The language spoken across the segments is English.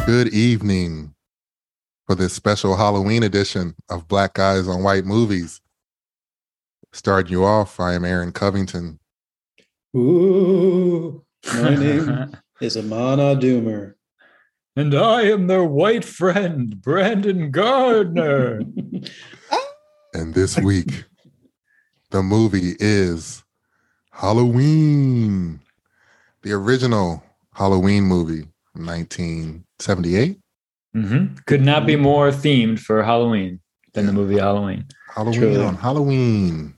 Good evening for this special Halloween edition of Black Guys on White Movies. Starting you off, I am Aaron Covington. Ooh, my name is Amana Doomer. And I am their white friend, Brandon Gardner. And this week, the movie is Halloween, the original Halloween movie from 1978. Could not be more themed for Halloween than the movie Halloween. Halloween Truly. on Halloween.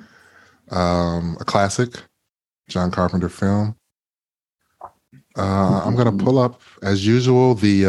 A classic John Carpenter film. I'm going to pull up, as usual, the...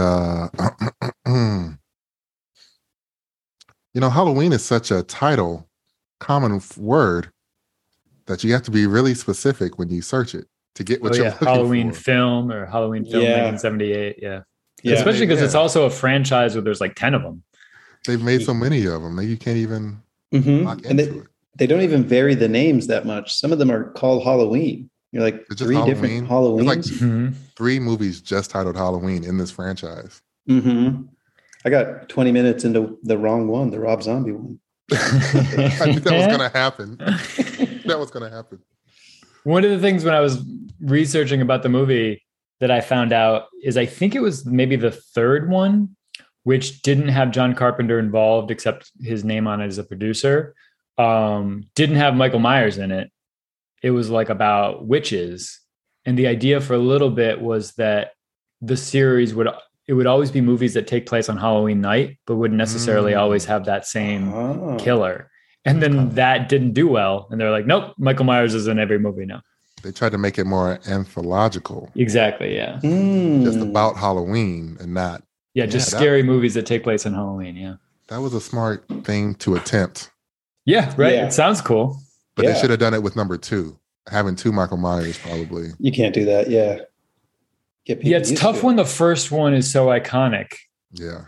Halloween is such a common word, that you have to be really specific when you search it to get what you're looking Halloween for. film or Halloween film 1978. Yeah. Especially because it's also a franchise where there's like 10 of them. They've made so many of them that you can't even lock And into it. they don't even vary the names that much. Some of them are called Halloween. You're like It's just three Halloween. different Halloweens. There's like 3 movies just titled Halloween in this franchise. I got 20 minutes into the wrong one, the Rob Zombie one. I knew that was going to happen. That was going to happen. One of the things when I was researching about the movie that I found out is I think it was maybe the third one, which didn't have John Carpenter involved except his name on it as a producer. Didn't have Michael Myers in it. It was like about witches. And the idea for a little bit was that the series would always be movies that take place on Halloween night, but wouldn't necessarily always have that same killer. And then that didn't do well. And they're like, nope, Michael Myers is in every movie now. They tried to make it more anthological. Exactly, yeah. Just about Halloween and not. Yeah, just scary movies that take place on Halloween, yeah. That was a smart thing to attempt. Yeah, right. Yeah. It sounds cool. But they should have done it with number 2. Having 2 Michael Myers, probably. You can't do that, yeah. Yeah, it's tough when the first one is so iconic. Yeah.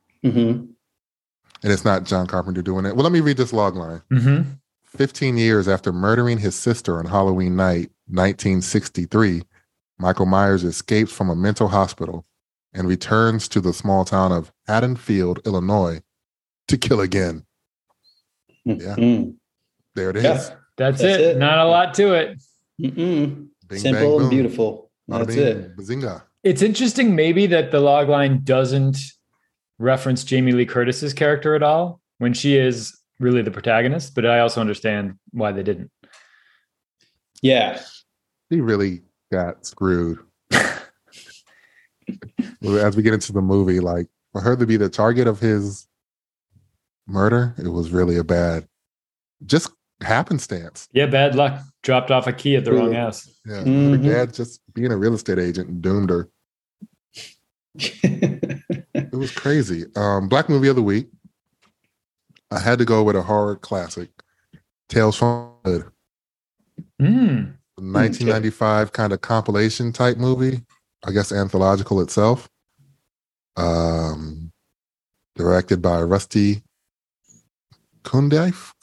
And it's not John Carpenter doing it. Well, let me read this log line. 15 years after murdering his sister on Halloween night, 1963, Michael Myers escapes from a mental hospital and returns to the small town of Haddonfield, Illinois, to kill again. Yeah. There it is. Yeah. That's it. Not a lot to it. Bing, Simple bang, and boom. beautiful. Bada That's bing, it. Bazinga. It's interesting maybe that the log line doesn't reference Jamie Lee Curtis's character at all when she is really the protagonist, but I also understand why they didn't. Yeah. He really got screwed. As we get into the movie, like for her to be the target of his murder, it was really a bad, just happenstance. Yeah, bad luck. Dropped off a key at the wrong house. Yeah, her dad just being a real estate agent doomed her. It was crazy. Black movie of the week. I had to go with a horror classic, Tales from the Hood. 1995 kind of compilation type movie. I guess anthological itself. Directed by Rusty Cundieff.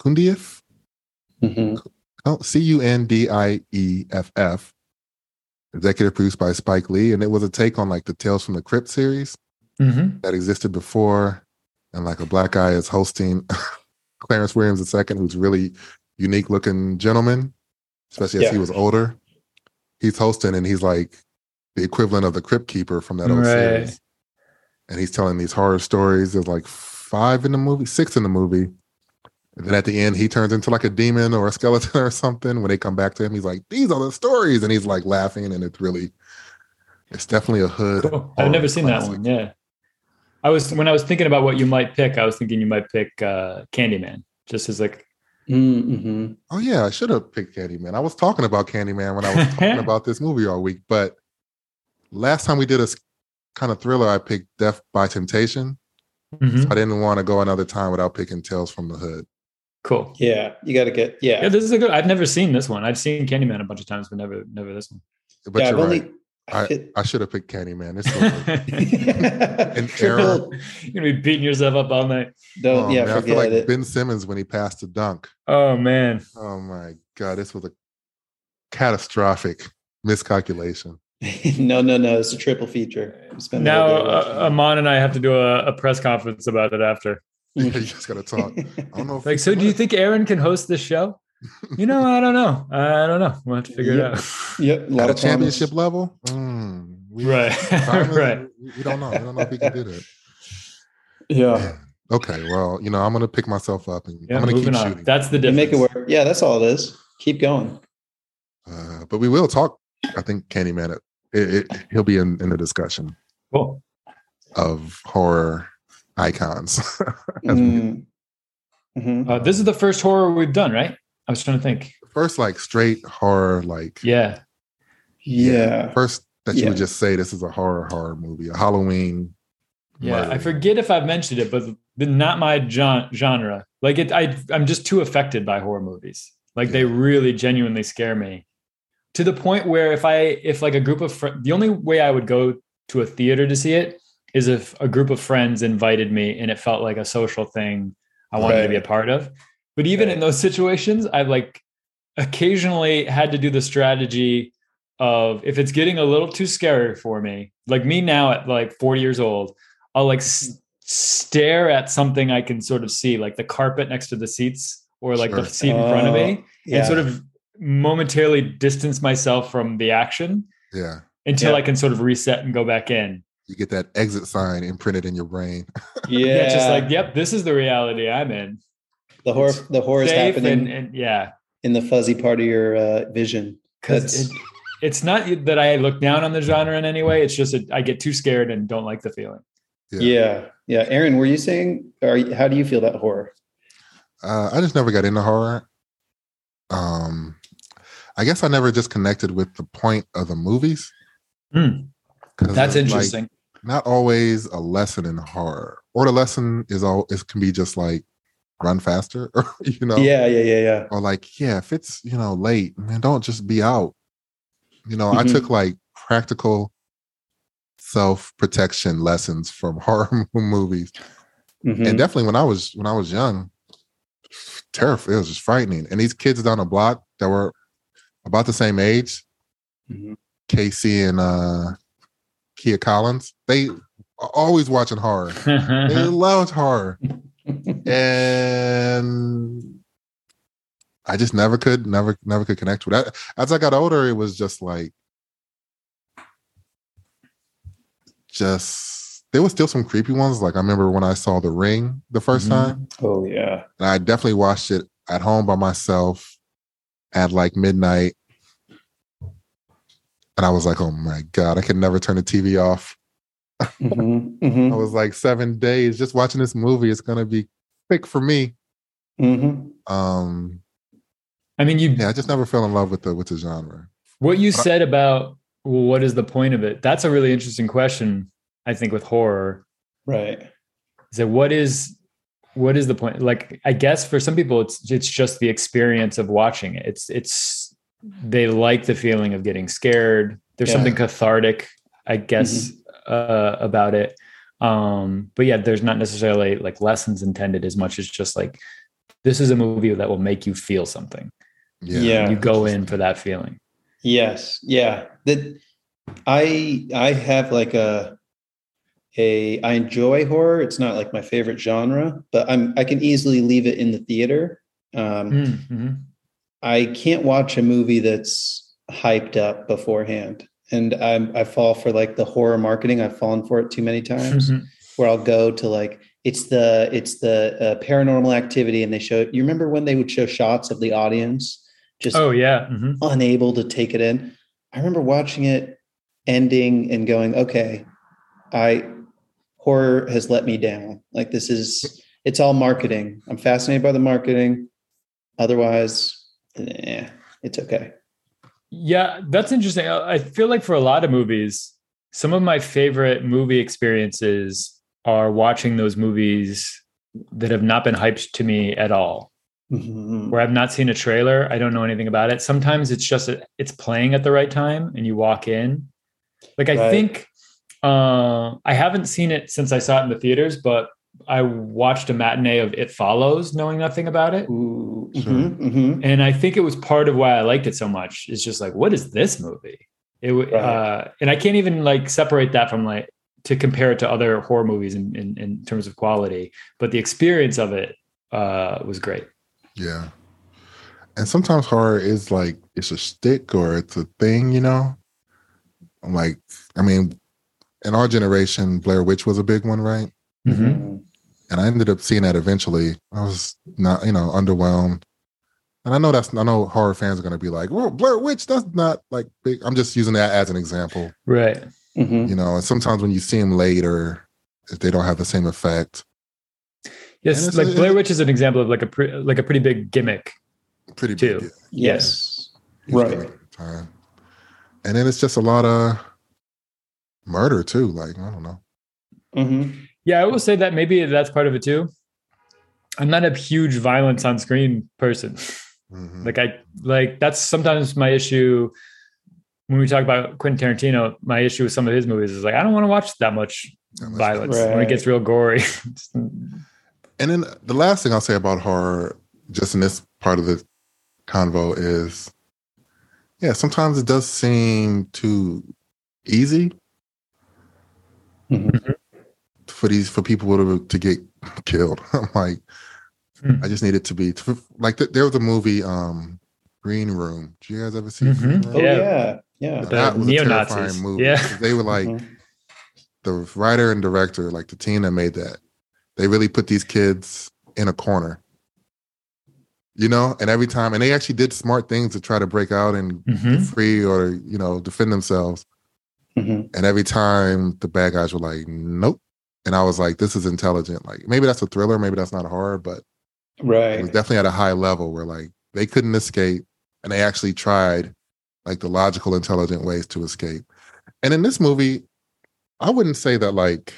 Cundieff. Executive produced by Spike Lee, and it was a take on like the Tales from the Crypt series that existed before, and like a black guy is hosting Clarence Williams II, who's really unique looking gentleman, especially as he was older. He's hosting, and he's like the equivalent of the Crypt Keeper from that old series, and he's telling these horror stories. There's like 6 in the movie. And then at the end, he turns into like a demon or a skeleton or something. When they come back to him, he's like, "These are the stories," and he's like laughing, and it's definitely a hood. Cool. I've never seen that one. Yeah, when I was thinking about what you might pick, I was thinking you might pick Candyman, just as like. Oh yeah, I should have picked Candyman. I was talking about Candyman when I was talking about this movie all week. But last time we did a kind of thriller, I picked Death by Temptation. So I didn't want to go another time without picking Tales from the Hood. Cool. Yeah, you got to get Yeah, this is a good. I've never seen this one. I've seen Candyman a bunch of times, but never this one. But you're right. I should have picked Candyman. It's an error. You're gonna be beating yourself up all night. Man, I feel like Ben Simmons when he passed the dunk. Oh man. Oh my God, this was a catastrophic miscalculation. No. It's a triple feature. Now, Aman and I have to do a press conference about it after. You just got to talk. I don't know. So do you think Aaron can host this show? I don't know. We'll have to figure it out. Yep. A lot At of a championship level? Right. Right. We don't know. We don't know if we can do that. Yeah. Okay. Well, I'm going to pick myself up and I'm going to keep shooting. That's the difference. Make it work. Yeah, that's all it is. Keep going. But we will talk. I think Candyman, he'll be in the discussion. Cool. Of horror icons. This is the first horror we've done, right? I was trying to think. First, like straight horror, like yeah. First that you would just say this is a horror movie, a Halloween. Yeah, murder. I forget if I've mentioned it, but not my genre. Like I'm just too affected by horror movies. Like they really genuinely scare me to the point where if like a group of friends, the only way I would go to a theater to see it is if a group of friends invited me and it felt like a social thing I wanted to be a part of. But even in those situations, I've like occasionally had to do the strategy of if it's getting a little too scary for me, like me now at like 40 years old, I'll like stare at something I can sort of see, like the carpet next to the seats or like the seat in front of me and sort of momentarily distance myself from the action until I can sort of reset and go back in. You get that exit sign imprinted in your brain. It's just like, yep, this is the reality I'm in. The horror is happening in the fuzzy part of your vision. Because it's not that I look down on the genre in any way. It's just I get too scared and don't like the feeling. Yeah. Aaron, were you saying, how do you feel about horror? I just never got into horror. I guess I never just connected with the point of the movies. That's interesting. Like, not always a lesson in horror, or the lesson it can be just like run faster, or Yeah. Or like, if it's late, man, don't just be out. I took like practical self-protection lessons from horror movies, and definitely when I was young, terrifying. It was just frightening. And these kids down the block that were about the same age, Casey and Kia Collins, they are always watching horror. They loved horror. And I just never could connect with that. As I got older, it was just like, there was still some creepy ones. Like I remember when I saw The Ring the first time. Oh yeah. And I definitely watched it at home by myself at like midnight. And I was like, oh my God, I could never turn the TV off. I was like 7 days just watching this movie. It's going to be quick for me. I just never fell in love with the genre. What you said about what is the point of it? That's a really interesting question, I think, with horror. Right. So what is the point? Like, I guess for some people, it's just the experience of watching it. It's they like the feeling of getting scared. There's something cathartic, I guess, about it. But there's not necessarily like lessons intended as much as just like, this is a movie that will make you feel something. You go in for that feeling. Yes. Yeah. I have like I enjoy horror. It's not like my favorite genre, but I can easily leave it in the theater. I can't watch a movie that's hyped up beforehand. And I fall for like the horror marketing. I've fallen for it too many times where I'll go to like, it's the Paranormal Activity. And you remember when they would show shots of the audience just unable to take it in? I remember watching it, ending and going, okay, horror has let me down. Like it's all marketing. I'm fascinated by the marketing. Otherwise, it's okay. Yeah, that's interesting. I feel like for a lot of movies, some of my favorite movie experiences are watching those movies that have not been hyped to me at all. Where I've not seen a trailer. I don't know anything about it. Sometimes it's just, it's playing at the right time and you walk in. Like, I think I haven't seen it since I saw it in the theaters, but I watched a matinee of It Follows, knowing nothing about it. And I think it was part of why I liked it so much. It's just like, what is this movie? And I can't even like separate that from like to compare it to other horror movies in terms of quality, but the experience of it was great. Yeah. And sometimes horror is like, it's a shtick or it's a thing, you know? Like, I mean, in our generation, Blair Witch was a big one, right? Mm-hmm. And I ended up seeing that eventually. I was not, underwhelmed. And I know horror fans are going to be like, well, Blair Witch, that's not like big. I'm just using that as an example. Right. Mm-hmm. And sometimes when you see them later, if they don't have the same effect. Yes, like Blair Witch is an example of like a pretty big gimmick. Pretty too. big. Yes. Right. Time. And then it's just a lot of murder too. Like, I don't know. Mm-hmm. Yeah, I will say that maybe that's part of it too. I'm not a huge violence on screen person. Mm-hmm. That's sometimes my issue when we talk about Quentin Tarantino. My issue with some of his movies is like, I don't want to watch that much violence when it gets real gory. And then the last thing I'll say about horror, just in this part of the convo, is, sometimes it does seem too easy for people to get killed. I'm like, I just need it to be like there was a movie, Green Room. Did you guys ever see Green Room? Oh yeah. That was a terrifying movie. Yeah, they were like the writer and director, like the team that made that. They really put these kids in a corner, and every time, and they actually did smart things to try to break out and get free or defend themselves. And every time the bad guys were like, nope. And I was like, this is intelligent. Like, maybe that's a thriller, maybe that's not a horror, but it was definitely at a high level where like they couldn't escape, and they actually tried like the logical, intelligent ways to escape. And in this movie, I wouldn't say that like,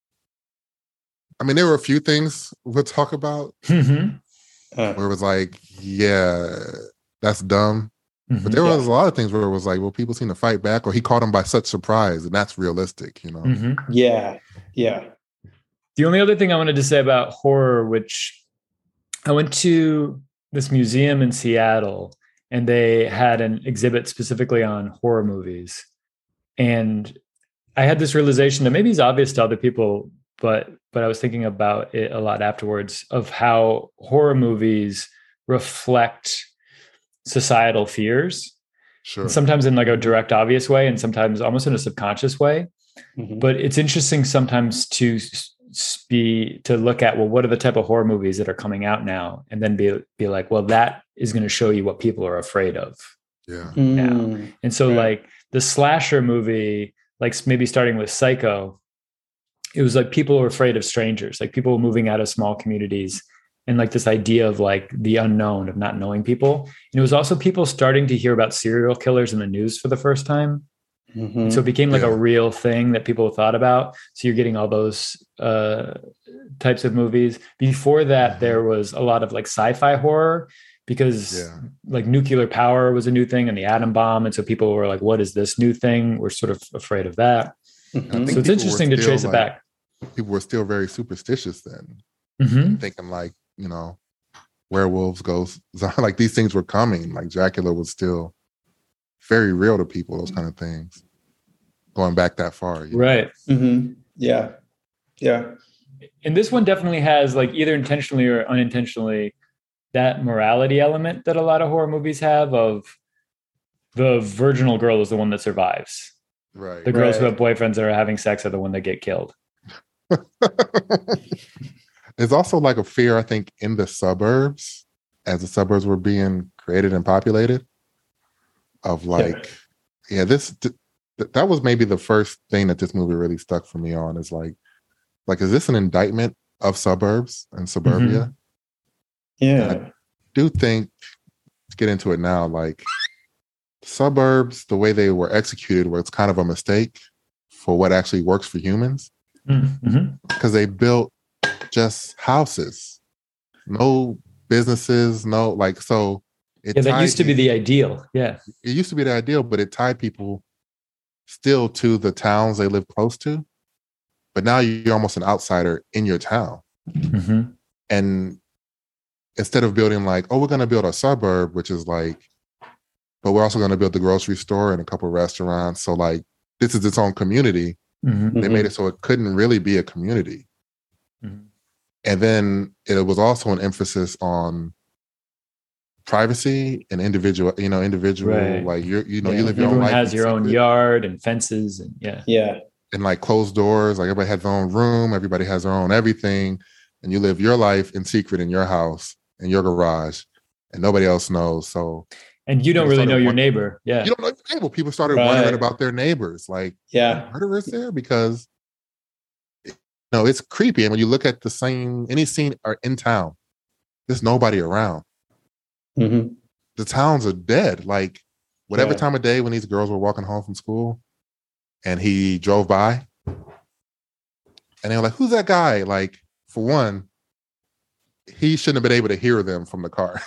I mean, there were a few things we'll talk about where it was like, yeah, that's dumb. But there was a lot of things where it was like, well, people seem to fight back, or he caught them by such surprise, and that's realistic, Yeah. The only other thing I wanted to say about horror, which I went to this museum in Seattle, and they had an exhibit specifically on horror movies. And I had this realization that maybe it's obvious to other people, but I was thinking about it a lot afterwards, of how horror movies reflect societal fears. Sure. Sometimes in like a direct, obvious way, and sometimes almost in a subconscious way. But it's interesting sometimes to look at, well, what are the type of horror movies that are coming out now, and then be like, well, that is going to show you what people are afraid of now. And so like the slasher movie, like maybe starting with Psycho, it was like people were afraid of strangers, like people were moving out of small communities, and like this idea of like the unknown, of not knowing people. And it was also people starting to hear about serial killers in the news for the first time. And so it became like a real thing that people thought about. So you're getting all those types of movies. Before that, there was a lot of like sci-fi horror, because like nuclear power was a new thing, and the atom bomb. And so people were like, what is this new thing? We're sort of afraid of that. So it's interesting to trace it back. People were still very superstitious then, thinking like, werewolves, ghosts, like these things were coming. Like Dracula was still very real to people, those kind of things, going back that far. Right. Yeah. And this one definitely has, like, either intentionally or unintentionally, that morality element that a lot of horror movies have, of the virginal girl is the one that survives. Right. The girls who have boyfriends that are having sex are the one that get killed. There's also like a fear, I think, in the suburbs, as the suburbs were being created and populated, of like, that was maybe the first thing that this movie really stuck for me on, is like, is this an indictment of suburbs and suburbia? Yeah. And I do think, to get into it now, like suburbs, the way they were executed was kind of a mistake for what actually works for humans. Because they built just houses, no businesses, no, like, so that used to be the ideal. Yeah. It used to be the ideal, but it tied people still to the towns they live close to. But now you're almost an outsider in your town. And instead of building like, oh, we're going to build a suburb, which is like but we're also going to build the grocery store and a couple of restaurants. So like this is its own community. Mm-hmm. They made it so it couldn't really be a community. Mm-hmm. And then it was also an emphasis on privacy and individual, Right. like you live your Everyone own life. has your own yard and fences and and like closed doors. Like everybody has their own room. Everybody has their own everything, and you live your life in secret in your house, in your garage, and nobody else knows. So, and you don't really know your neighbor. Yeah, you don't know your neighbor. People started wondering about their neighbors. Like, murderers there because it's creepy. And when you look at any scene in town, there's nobody around. Mm-hmm. The towns are dead. Like whatever time of day when these girls were walking home from school and he drove by and they were like, who's that guy? Like, for one, he shouldn't have been able to hear them from the car.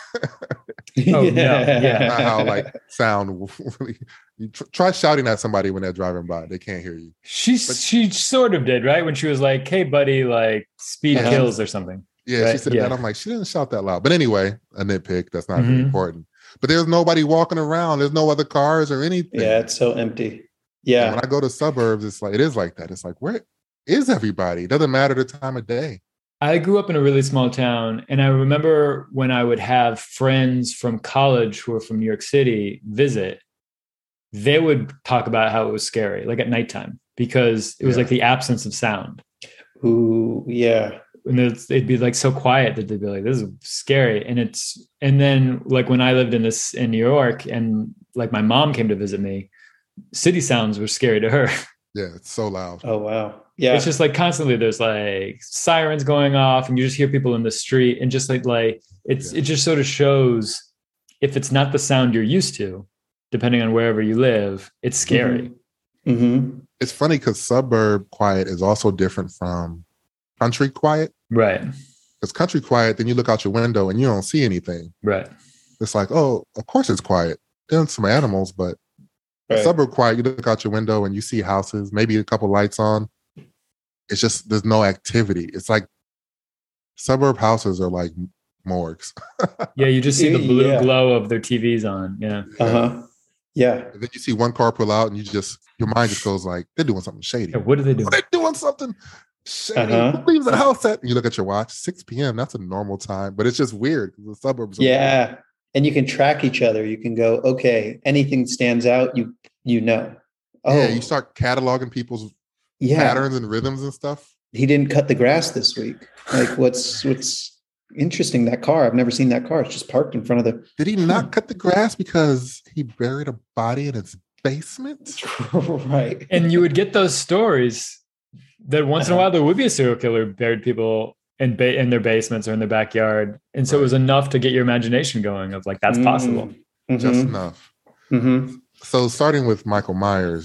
Yeah. Not how like sound. You try shouting at somebody when they're driving by; they can't hear you. She sort of did, right? When she was like, "Hey, buddy, like speed kills" or something. Yeah, right? She said that. I'm like, she didn't shout that loud. But anyway, a nitpick. That's not very important. But there's nobody walking around. There's no other cars or anything. Yeah, it's so empty. Yeah. And when I go to suburbs, it is like that. It's like, where is everybody? It doesn't matter the time of day. I grew up in a really small town, and I remember when I would have friends from college who were from New York City visit, they would talk about how it was scary, like at nighttime, because it was like the absence of sound. Ooh, yeah. And it'd be like so quiet that they'd be like, this is scary. And then like when I lived in New York and like my mom came to visit me, city sounds were scary to her. Yeah, it's so loud. Oh, wow. Yeah. It's just like constantly there's like sirens going off and you just hear people in the street and just it just sort of shows if it's not the sound you're used to, depending on wherever you live, it's scary. Mm-hmm. It's funny because suburb quiet is also different from country quiet. Right. Because country quiet, then you look out your window and you don't see anything. Right. It's like, oh, of course it's quiet. There's some animals, but suburb quiet, you look out your window and you see houses, maybe a couple lights on. It's just, there's no activity. It's like suburb houses are like morgues. Yeah, you just see the blue glow of their TVs on. Yeah. Uh-huh. Yeah. And then you see one car pull out and your mind just goes like, they're doing something shady. Yeah, what are they doing? They're doing something shady. Who leaves the house at? And you look at your watch, 6 p.m. That's a normal time, but it's just weird because the suburbs are weird. And you can track each other. You can go, okay, anything stands out, you know. Oh, yeah, you start cataloging people's patterns and rhythms and stuff. He didn't cut the grass this week. Like, what's interesting? That car, I've never seen that car. It's just parked in front of the. Did he not cut the grass because he buried a body in his basement? Right. And you would get those stories that once in a while there would be a serial killer buried people in their basements or in their backyard. And so it was enough to get your imagination going of like, that's possible. Mm-hmm. Just enough. Mm-hmm. So starting with Michael Myers,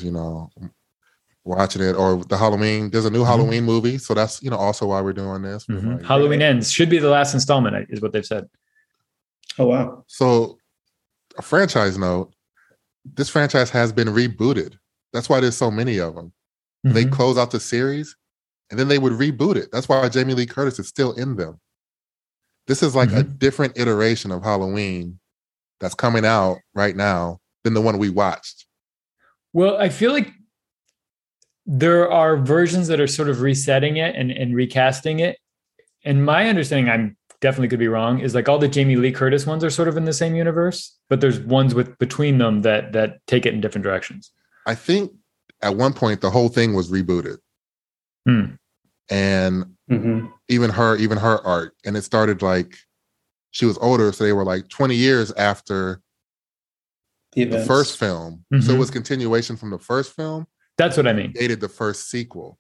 watching it, or the Halloween, there's a new Halloween movie. So that's, also why we're doing this. Mm-hmm. Like, Halloween Ends should be the last installment is what they've said. Oh, wow. So a franchise note, this franchise has been rebooted. That's why there's so many of them. Mm-hmm. They close out the series and then they would reboot it. That's why Jamie Lee Curtis is still in them. This is like a different iteration of Halloween that's coming out right now than the one we watched. Well, I feel like there are versions that are sort of resetting it and recasting it. And my understanding, I'm definitely could be wrong, is like all the Jamie Lee Curtis ones are sort of in the same universe, but there's ones between them that take it in different directions. I think at one point the whole thing was rebooted. And even her art. And it started like she was older, so they were like 20 years after the first film. So it was continuation from the first film. That's what I mean. Dated the first sequel.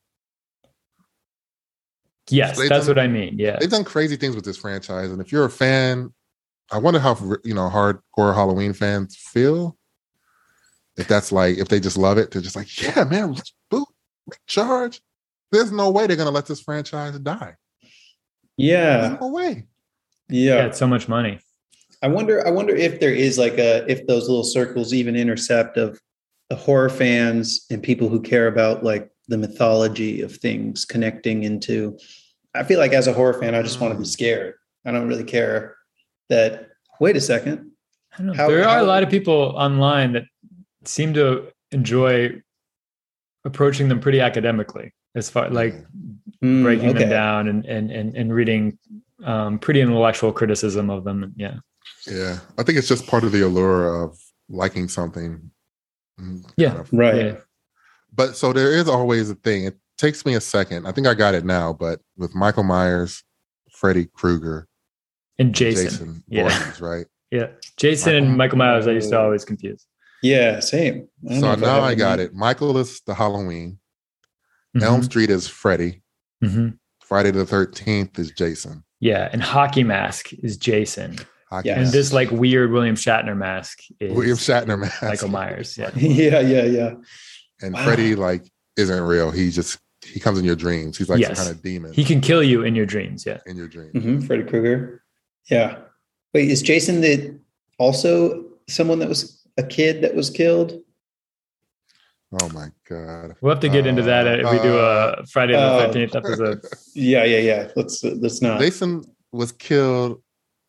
Yes, so that's what I mean. Yeah. They've done crazy things with this franchise. And if you're a fan, I wonder how, hardcore Halloween fans feel. If that's like, if they just love it, they're just like, yeah, man, let's boot, recharge. There's no way they're going to let this franchise die. Yeah. There's no way. Yeah. It's so much money. I wonder if there is if those little circles even intercept of the horror fans and people who care about like the mythology of things connecting into. I feel like as a horror fan, I just want to be scared. I don't really care that, wait a second, I don't know. There are a lot of people online that seem to enjoy approaching them pretty academically, as far like breaking them down and reading pretty intellectual criticism of them. Yeah. Yeah. I think it's just part of the allure of liking something. Yeah. Right. Yeah. But so there is always a thing. It takes me a second. I think I got it now, but with Michael Myers, Freddy Krueger, and Jason Voorhees, right? Yeah. Jason and Michael Myers, I used to always confuse. Yeah, same. So now I got it. Michael is the Halloween. Elm Street is Freddy. Friday the 13th is Jason. Yeah, and Hockey Mask is Jason. And this like weird William Shatner mask is Michael Myers. Yeah. yeah. And Freddy like isn't real. He comes in your dreams. He's like some kind of demon. He can kill you in your dreams. Yeah. In your dreams. Freddy Krueger. Yeah. Wait, is Jason also someone that was a kid that was killed? Oh my God. We'll have to get into that if we do a Friday the 13th episode. Yeah. Let's not. Jason was killed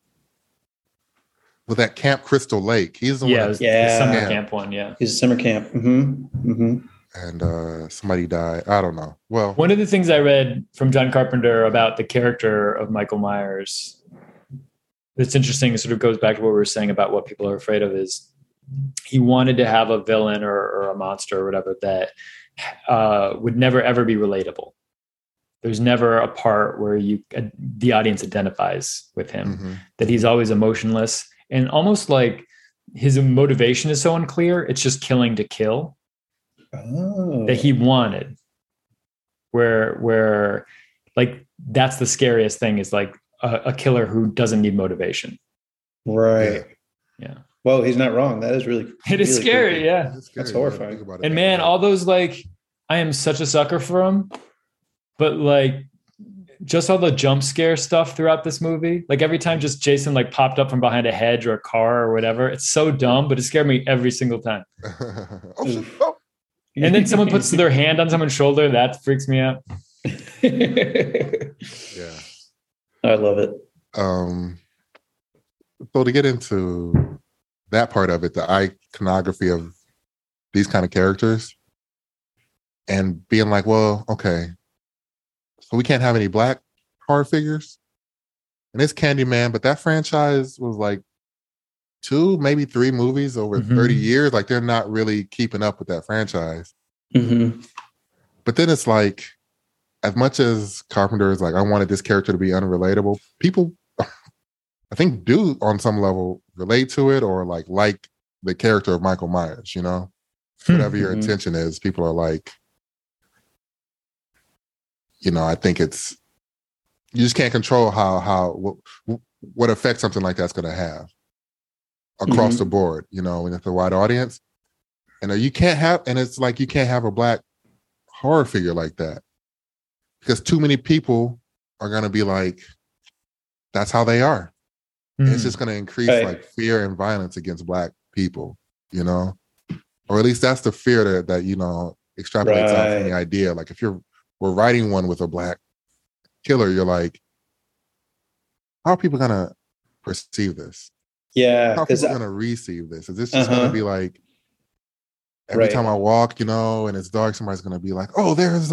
with that Camp Crystal Lake. He's the one. The summer camp one. Yeah. He's a summer camp. And somebody died. I don't know. Well, one of the things I read from John Carpenter about the character of Michael Myers that's interesting, it sort of goes back to what we were saying about what people are afraid of, is he wanted to have a villain or a monster or whatever that would never, ever be relatable. There's never a part where the audience identifies with him, that he's always emotionless and almost like his motivation is so unclear. It's just killing to kill that he wanted, where like, that's the scariest thing, is like a killer who doesn't need motivation. Right. Yeah. Well, he's not wrong. That is it is scary. Creepy. Yeah. That's horrifying. And man, all those, like, I am such a sucker for him, but like just all the jump scare stuff throughout this movie, like every time just Jason like popped up from behind a hedge or a car or whatever, it's so dumb, but it scared me every single time. And then someone puts their hand on someone's shoulder. That freaks me out. Yeah. I love it. So to get into that part of it, the iconography of these kind of characters and being like, well, okay, so we can't have any black horror figures. And it's Candyman, but that franchise was like 2, maybe 3 movies over 30 years. Like, they're not really keeping up with that franchise. But then it's like, as much as Carpenter is like, I wanted this character to be unrelatable, people, I think, do on some level relate to it or like the character of Michael Myers, you know? Whatever your intention is, people are like, you know, I think it's, you just can't control what effect something like that's going to have across the board, you know, with the wide audience. And you can't have a black horror figure like that, because too many people are going to be like, that's how they are. It's just going to increase like fear and violence against black people, you know, or at least that's the fear that you know, extrapolates out from the idea. Like, if we're writing one with a black killer, you're like, how are people going to perceive this? Yeah. How are people going to receive this? Is this just going to be like, every time I walk, you know, and it's dark, somebody's going to be like, oh, there's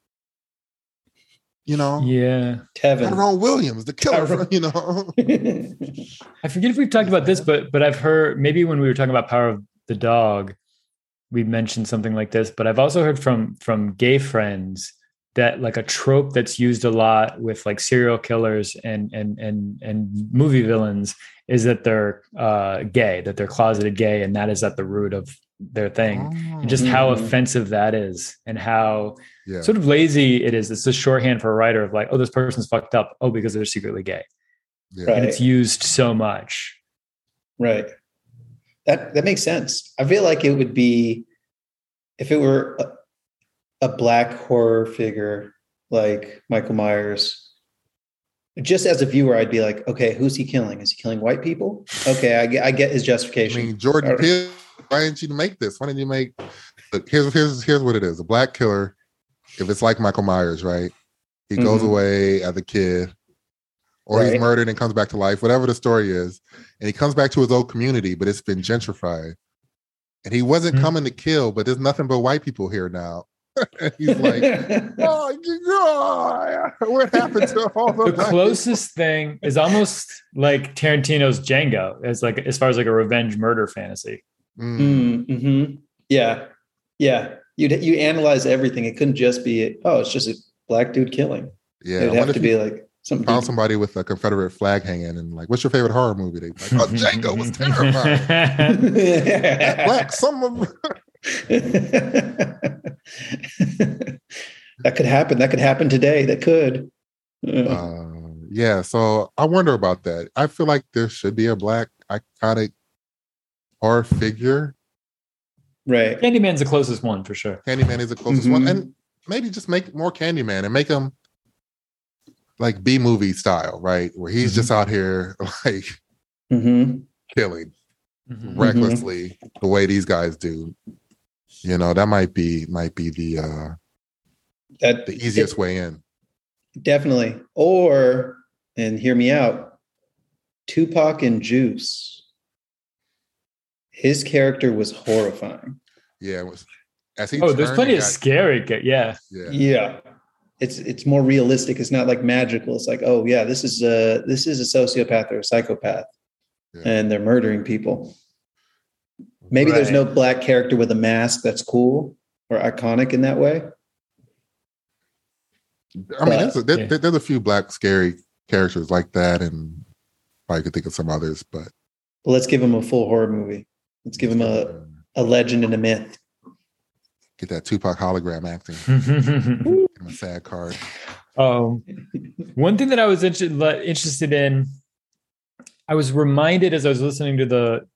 you know, Tyrone Williams, the killer, you know. I forget if we've talked about this, but I've heard, maybe when we were talking about Power of the Dog, we mentioned something like this, but I've also heard from gay friends that like a trope that's used a lot with like serial killers and movie villains is that they're gay, that they're closeted gay, and that is at the root of their thing. And just how offensive that is, and how sort of lazy it is. It's a shorthand for a writer of like, oh, this person's fucked up. Oh, because they're secretly gay. And it's used so much. Right. That makes sense. I feel like it would be, if it were a black horror figure like Michael Myers, just as a viewer, I'd be like, okay, who's he killing? Is he killing white people? Okay, I get his justification. I mean, Jordan Peele, why didn't you make this? Why didn't you make? Look, here's what it is: a black killer. If it's like Michael Myers, right? He goes away as a kid, or he's murdered and comes back to life, whatever the story is. And he comes back to his old community, but it's been gentrified. And he wasn't coming to kill, but there's nothing but white people here now. And he's like, oh, what happened to all the closest thing is almost like Tarantino's Django, as far as like a revenge murder fantasy. Mm-hmm. Yeah. You analyze everything. It couldn't just be, it's just a black dude killing. Yeah, it would have to be like something. Found somebody with a Confederate flag hanging, and like, what's your favorite horror movie? They like, oh, Django was terrifying. Black, some of that could happen. That could happen today. That could. Yeah. So I wonder about that. I feel like there should be a black iconic horror figure. Right. Candyman's the closest one for sure. Candyman is the closest one, and maybe just make more Candyman and make him like B-movie style, right? Where he's just out here like killing recklessly the way these guys do. You know, that might be the easiest way in. Definitely. Or, and hear me out, Tupac and Juice. His character was horrifying. Yeah, it was. As he there's plenty of scary. Yeah. It's more realistic. It's not like magical. It's like, this is a sociopath or a psychopath, and they're murdering people. Maybe there's no black character with a mask that's cool or iconic in that way. I mean, there's a few black scary characters like that, and I could think of some others. But let's give him a full horror movie. Let's give him a legend and a myth. Get that Tupac hologram acting. Get him a sad card. One thing that I was interested in, I was reminded as I was listening to the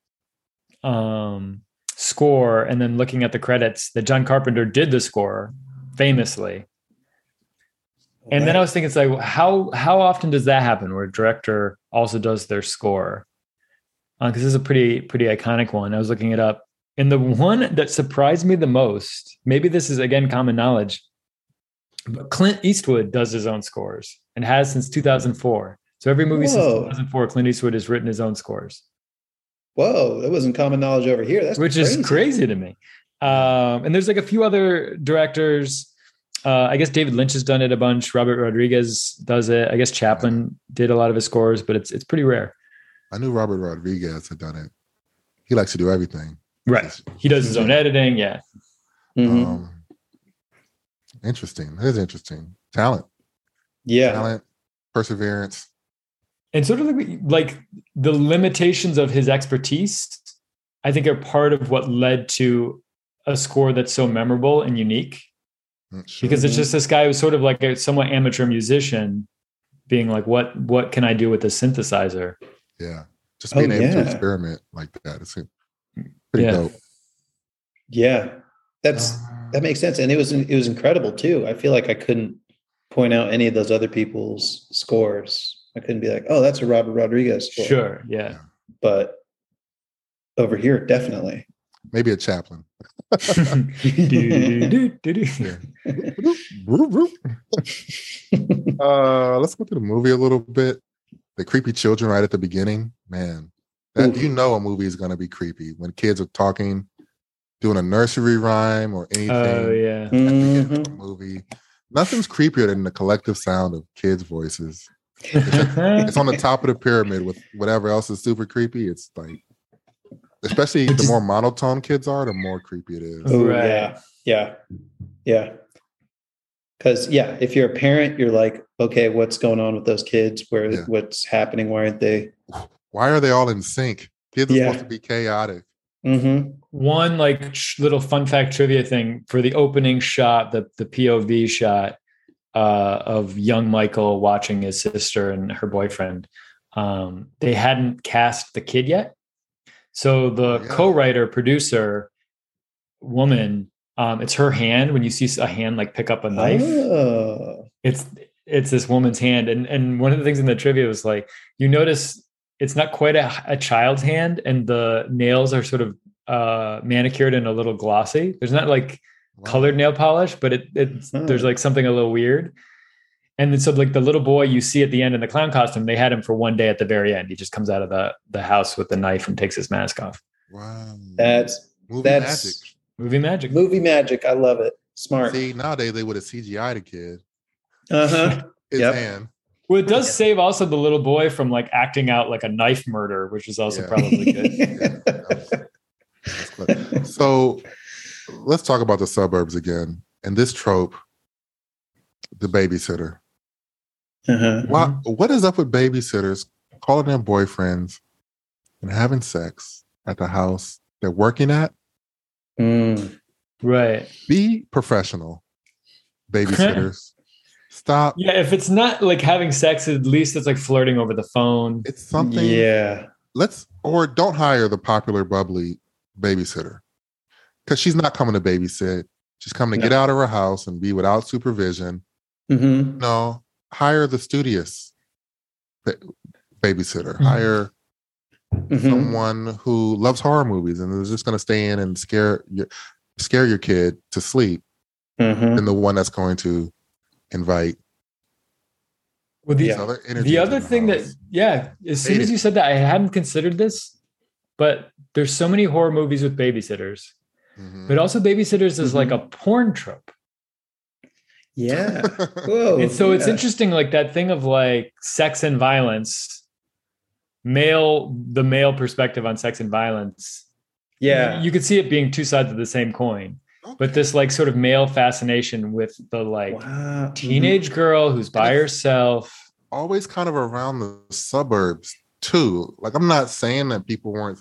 score and then looking at the credits that John Carpenter did the score famously. And then I was thinking, it's like, how often does that happen where a director also does their score? Because this is a pretty iconic one. I was looking it up. And the one that surprised me the most, maybe this is, again, common knowledge, but Clint Eastwood does his own scores and has since 2004. So every movie since 2004, Clint Eastwood has written his own scores. Whoa, that wasn't common knowledge over here. Which is crazy to me. And there's like a few other directors. I guess David Lynch has done it a bunch. Robert Rodriguez does it. I guess Chaplin did a lot of his scores, but it's pretty rare. I knew Robert Rodriguez had done it. He likes to do everything. Right. He does his own editing. Yeah. Interesting. That is interesting. Talent. Yeah. Talent, perseverance. And sort of like the limitations of his expertise, I think, are part of what led to a score that's so memorable and unique. Sure. Because it's just this guy who's sort of like a somewhat amateur musician being like, what can I do with this synthesizer? Yeah. Just being able to experiment like that. It's pretty dope. Yeah. That makes sense. And it was incredible too. I feel like I couldn't point out any of those other people's scores. I couldn't be like, oh, that's a Robert Rodriguez score. Sure. Yeah. But over here, definitely. Maybe a Chaplin. Let's go to the movie a little bit. The creepy children right at the beginning, man. That a movie is going to be creepy when kids are talking, doing a nursery rhyme or anything. Oh yeah. At the beginning of the movie, nothing's creepier than the collective sound of kids' voices. It's on the top of the pyramid with whatever else is super creepy. It's like, especially the more monotone kids are, the more creepy it is. Oh, right. Yeah. Because if you're a parent, you're like, okay, what's going on with those kids? What's happening? Why aren't they? Why are they all in sync? Kids are supposed to be chaotic. Mm-hmm. One little fun fact trivia thing for the opening shot, the POV shot of young Michael watching his sister and her boyfriend. They hadn't cast the kid yet. So the co-writer, producer woman, it's her hand. When you see a hand like pick up a knife, it's this woman's hand. And one of the things in the trivia was like, you notice it's not quite a child's hand, and the nails are sort of manicured and a little glossy. There's not like colored nail polish, but it's there's like something a little weird. And then so like the little boy you see at the end in the clown costume, they had him for one day at the very end. He just comes out of the house with the knife and takes his mask off. Wow. That's magic. Movie magic. Movie magic. I love it. Smart. See, nowadays they would have CGI'd a kid. His Yep. hand. Well, it does save also the little boy from like acting out like a knife murder, which is also probably good. That's so let's talk about the suburbs again. And this trope, the babysitter. What is up with babysitters calling their boyfriends and having sex at the house they're working at? Right. Be professional, babysitters. Stop. Yeah, if it's not like having sex, at least it's like flirting over the phone. It's something. Yeah. Or don't hire the popular bubbly babysitter, because she's not coming to babysit. She's coming to get out of her house and be without supervision. No, hire the studious babysitter. Hire someone who loves horror movies and is just going to stay in and scare your kid to sleep, and the one that's going to invite. Well, the other thing that, as soon as you said that, I hadn't considered this, but there's so many horror movies with babysitters, but also babysitters is like a porn trope. Yeah. Whoa, and so it's interesting, like that thing of like sex and violence, the male perspective on sex and violence. Yeah. You could see it being two sides of the same coin. Okay. But this like sort of male fascination with the like teenage girl who's by herself. Always kind of around the suburbs too. Like, I'm not saying that people weren't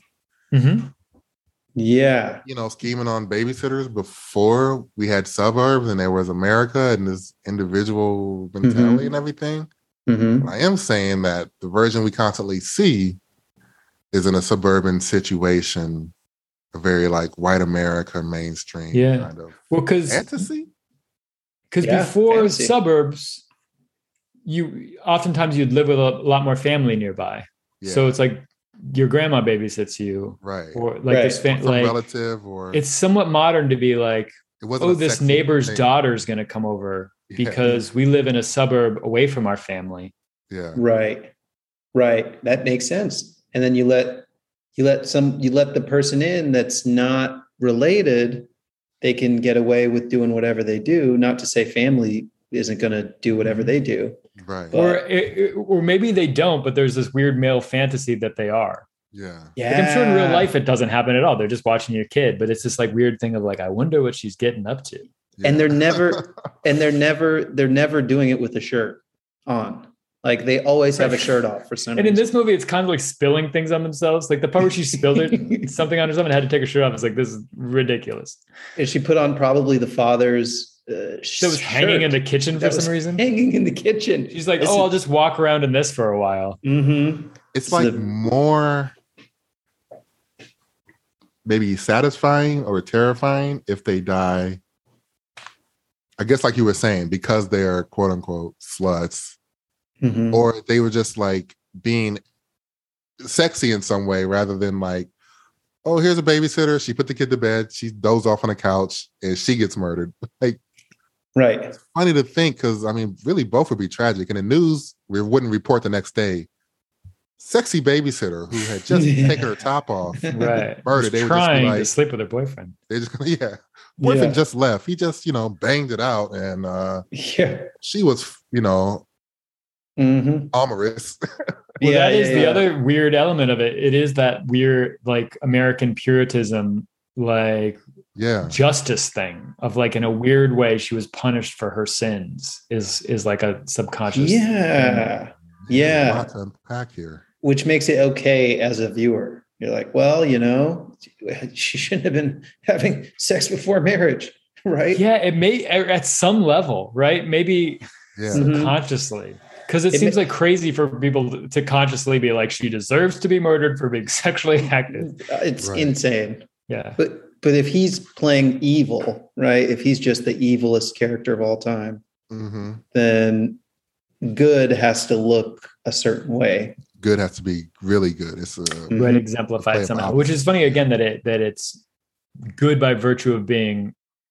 scheming on babysitters before we had suburbs and there was America and this individual mentality and everything. I am saying that the version we constantly see is in a suburban situation, a very like white America mainstream kind of fantasy. Because before suburbs, oftentimes you'd live with a lot more family nearby. Yeah. So it's like your grandma babysits you, right? Or like this relative, or it's somewhat modern to be like, this neighbor's daughter's going to come over because we live in a suburb away from our family. Yeah, right. That makes sense. And then you let the person in that's not related. They can get away with doing whatever they do. Not to say family isn't going to do whatever they do. Right. Or maybe they don't, but there's this weird male fantasy that they are. Yeah. Like I'm sure in real life it doesn't happen at all. They're just watching your kid, but it's this like weird thing of like, I wonder what she's getting up to. Yeah. And they're never doing it with a shirt on. Like they always have a shirt off for some reason. And in this movie, it's kind of like spilling things on themselves. Like the part where she spilled something on herself and had to take her shirt off. It's like, this is ridiculous. And she put on probably the father's that was hanging in the kitchen for some reason. Hanging in the kitchen. She's like, I'll just walk around in this for a while. It's like more maybe satisfying or terrifying if they die. I guess like you were saying, because they're quote unquote sluts. Or they were just like being sexy in some way rather than like, oh, here's a babysitter. She put the kid to bed. She dozed off on the couch and she gets murdered. Like, right. It's funny to think because, I mean, really both would be tragic. And the news, we wouldn't report the next day. Sexy babysitter who had just taken her top off. Right. Murdered. They were trying just like, to sleep with her boyfriend. They're just going to, boyfriend just left. He just, banged it out. And she was, amorous. Well, that is the other weird element of it. It is that weird, like American Puritanism, like justice thing of like in a weird way, she was punished for her sins is like a subconscious. Yeah. A lot to unpack here. Which makes it okay as a viewer. You're like, well, she shouldn't have been having sex before marriage, right? Yeah, it may at some level, right? Maybe subconsciously. Because it seems like crazy for people to consciously be like, she deserves to be murdered for being sexually active. It's insane. Yeah. But if he's playing evil, right? If he's just the evilest character of all time, then good has to look a certain way. Good has to be really good. It's exemplified somehow, which is funny again that it's good by virtue of being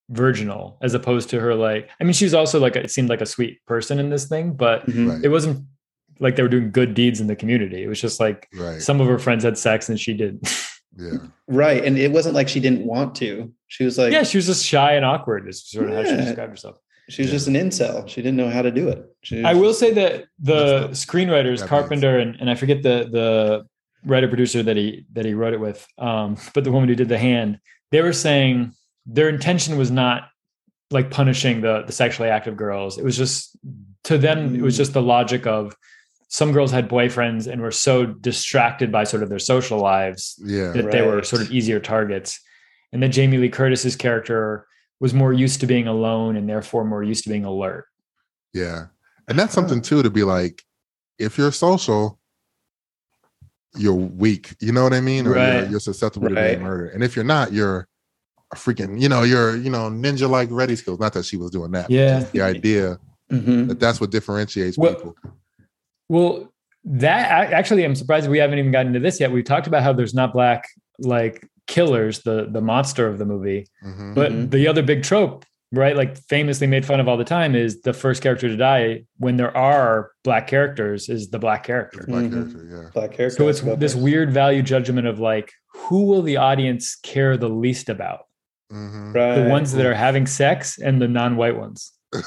virginal, as opposed to her like, I mean, she was also like, it seemed like a sweet person in this thing, but it wasn't like they were doing good deeds in the community. It was just like some of her friends had sex and she did. Yeah. Right. And it wasn't like she didn't want to. She was like, yeah, she was just shy and awkward is sort of how she described herself. She was just an incel. She didn't know how to do it. I will say that the screenwriters, Carpenter, and I forget the writer producer that he wrote it with, but the woman who did The Hand, they were saying their intention was not like punishing the sexually active girls. It was just, to them, it was just the logic of some girls had boyfriends and were so distracted by sort of their social lives that they were sort of easier targets. And then Jamie Lee Curtis's character was more used to being alone and therefore more used to being alert. Yeah. And that's something too, to be like, if you're social, you're weak. You know what I mean? Or you're susceptible to being murdered. And if you're not, you're a freaking, you're ninja like ready skills. Not that she was doing that. Yeah. The idea that's what differentiates people. Well, that actually, I'm surprised we haven't even gotten into this yet. We talked about how there's not black like killers, the monster of the movie, but the other big trope, right? Like famously made fun of all the time, is the first character to die when there are black characters is the black character. Black character. So it's this weird value judgment of like, who will the audience care the least about? The ones that are having sex and the non-white ones. But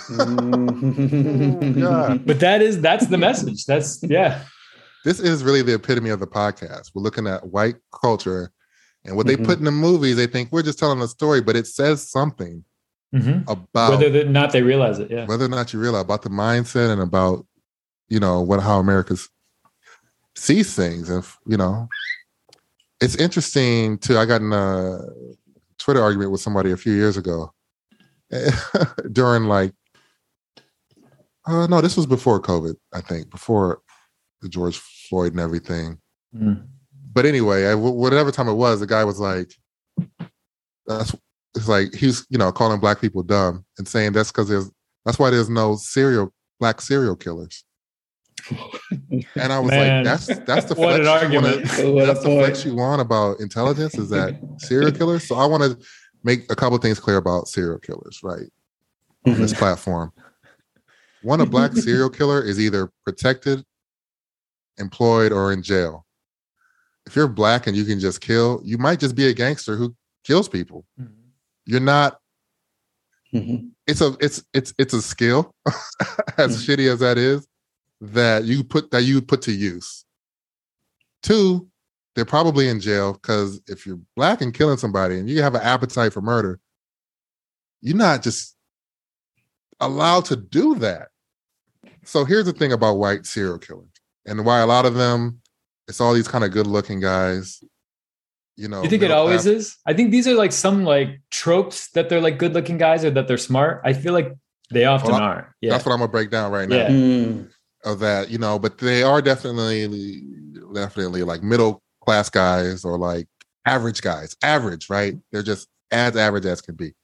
that's the message. This is really the epitome of the podcast. We're looking at white culture and what they put in the movies. They think we're just telling a story, but it says something about whether or not they realize it. Yeah, whether or not you realize about the mindset and about how America sees things. And it's interesting too. I got in a Twitter argument with somebody a few years ago. During no, this was before COVID, I think, before the George Floyd and everything. But anyway, whatever time it was, the guy was like, it's like he's calling black people dumb and saying that's why there's no black serial killers. And I was like, that's the what flex an argument. That's the flex you want about intelligence, is that serial killers. So I want to make a couple of things clear about serial killers, right? On this platform. One, a black serial killer is either protected, employed, or in jail. If you're black and you can just kill, you might just be a gangster who kills people. You're not. It's a skill, as shitty as that is, that you put to use. Two, they're probably in jail, because if you're black and killing somebody and you have an appetite for murder, you're not just allowed to do that. So here's the thing about white serial killers and why a lot of them, it's all these kind of good looking guys. You think it always is? I think these are like some like tropes that they're like good looking guys or that they're smart. I feel like they often aren't. Yeah. That's what I'm going to break down right now. Of that, but they are definitely like middle class guys or like average guys. Average, right? They're just as average as can be.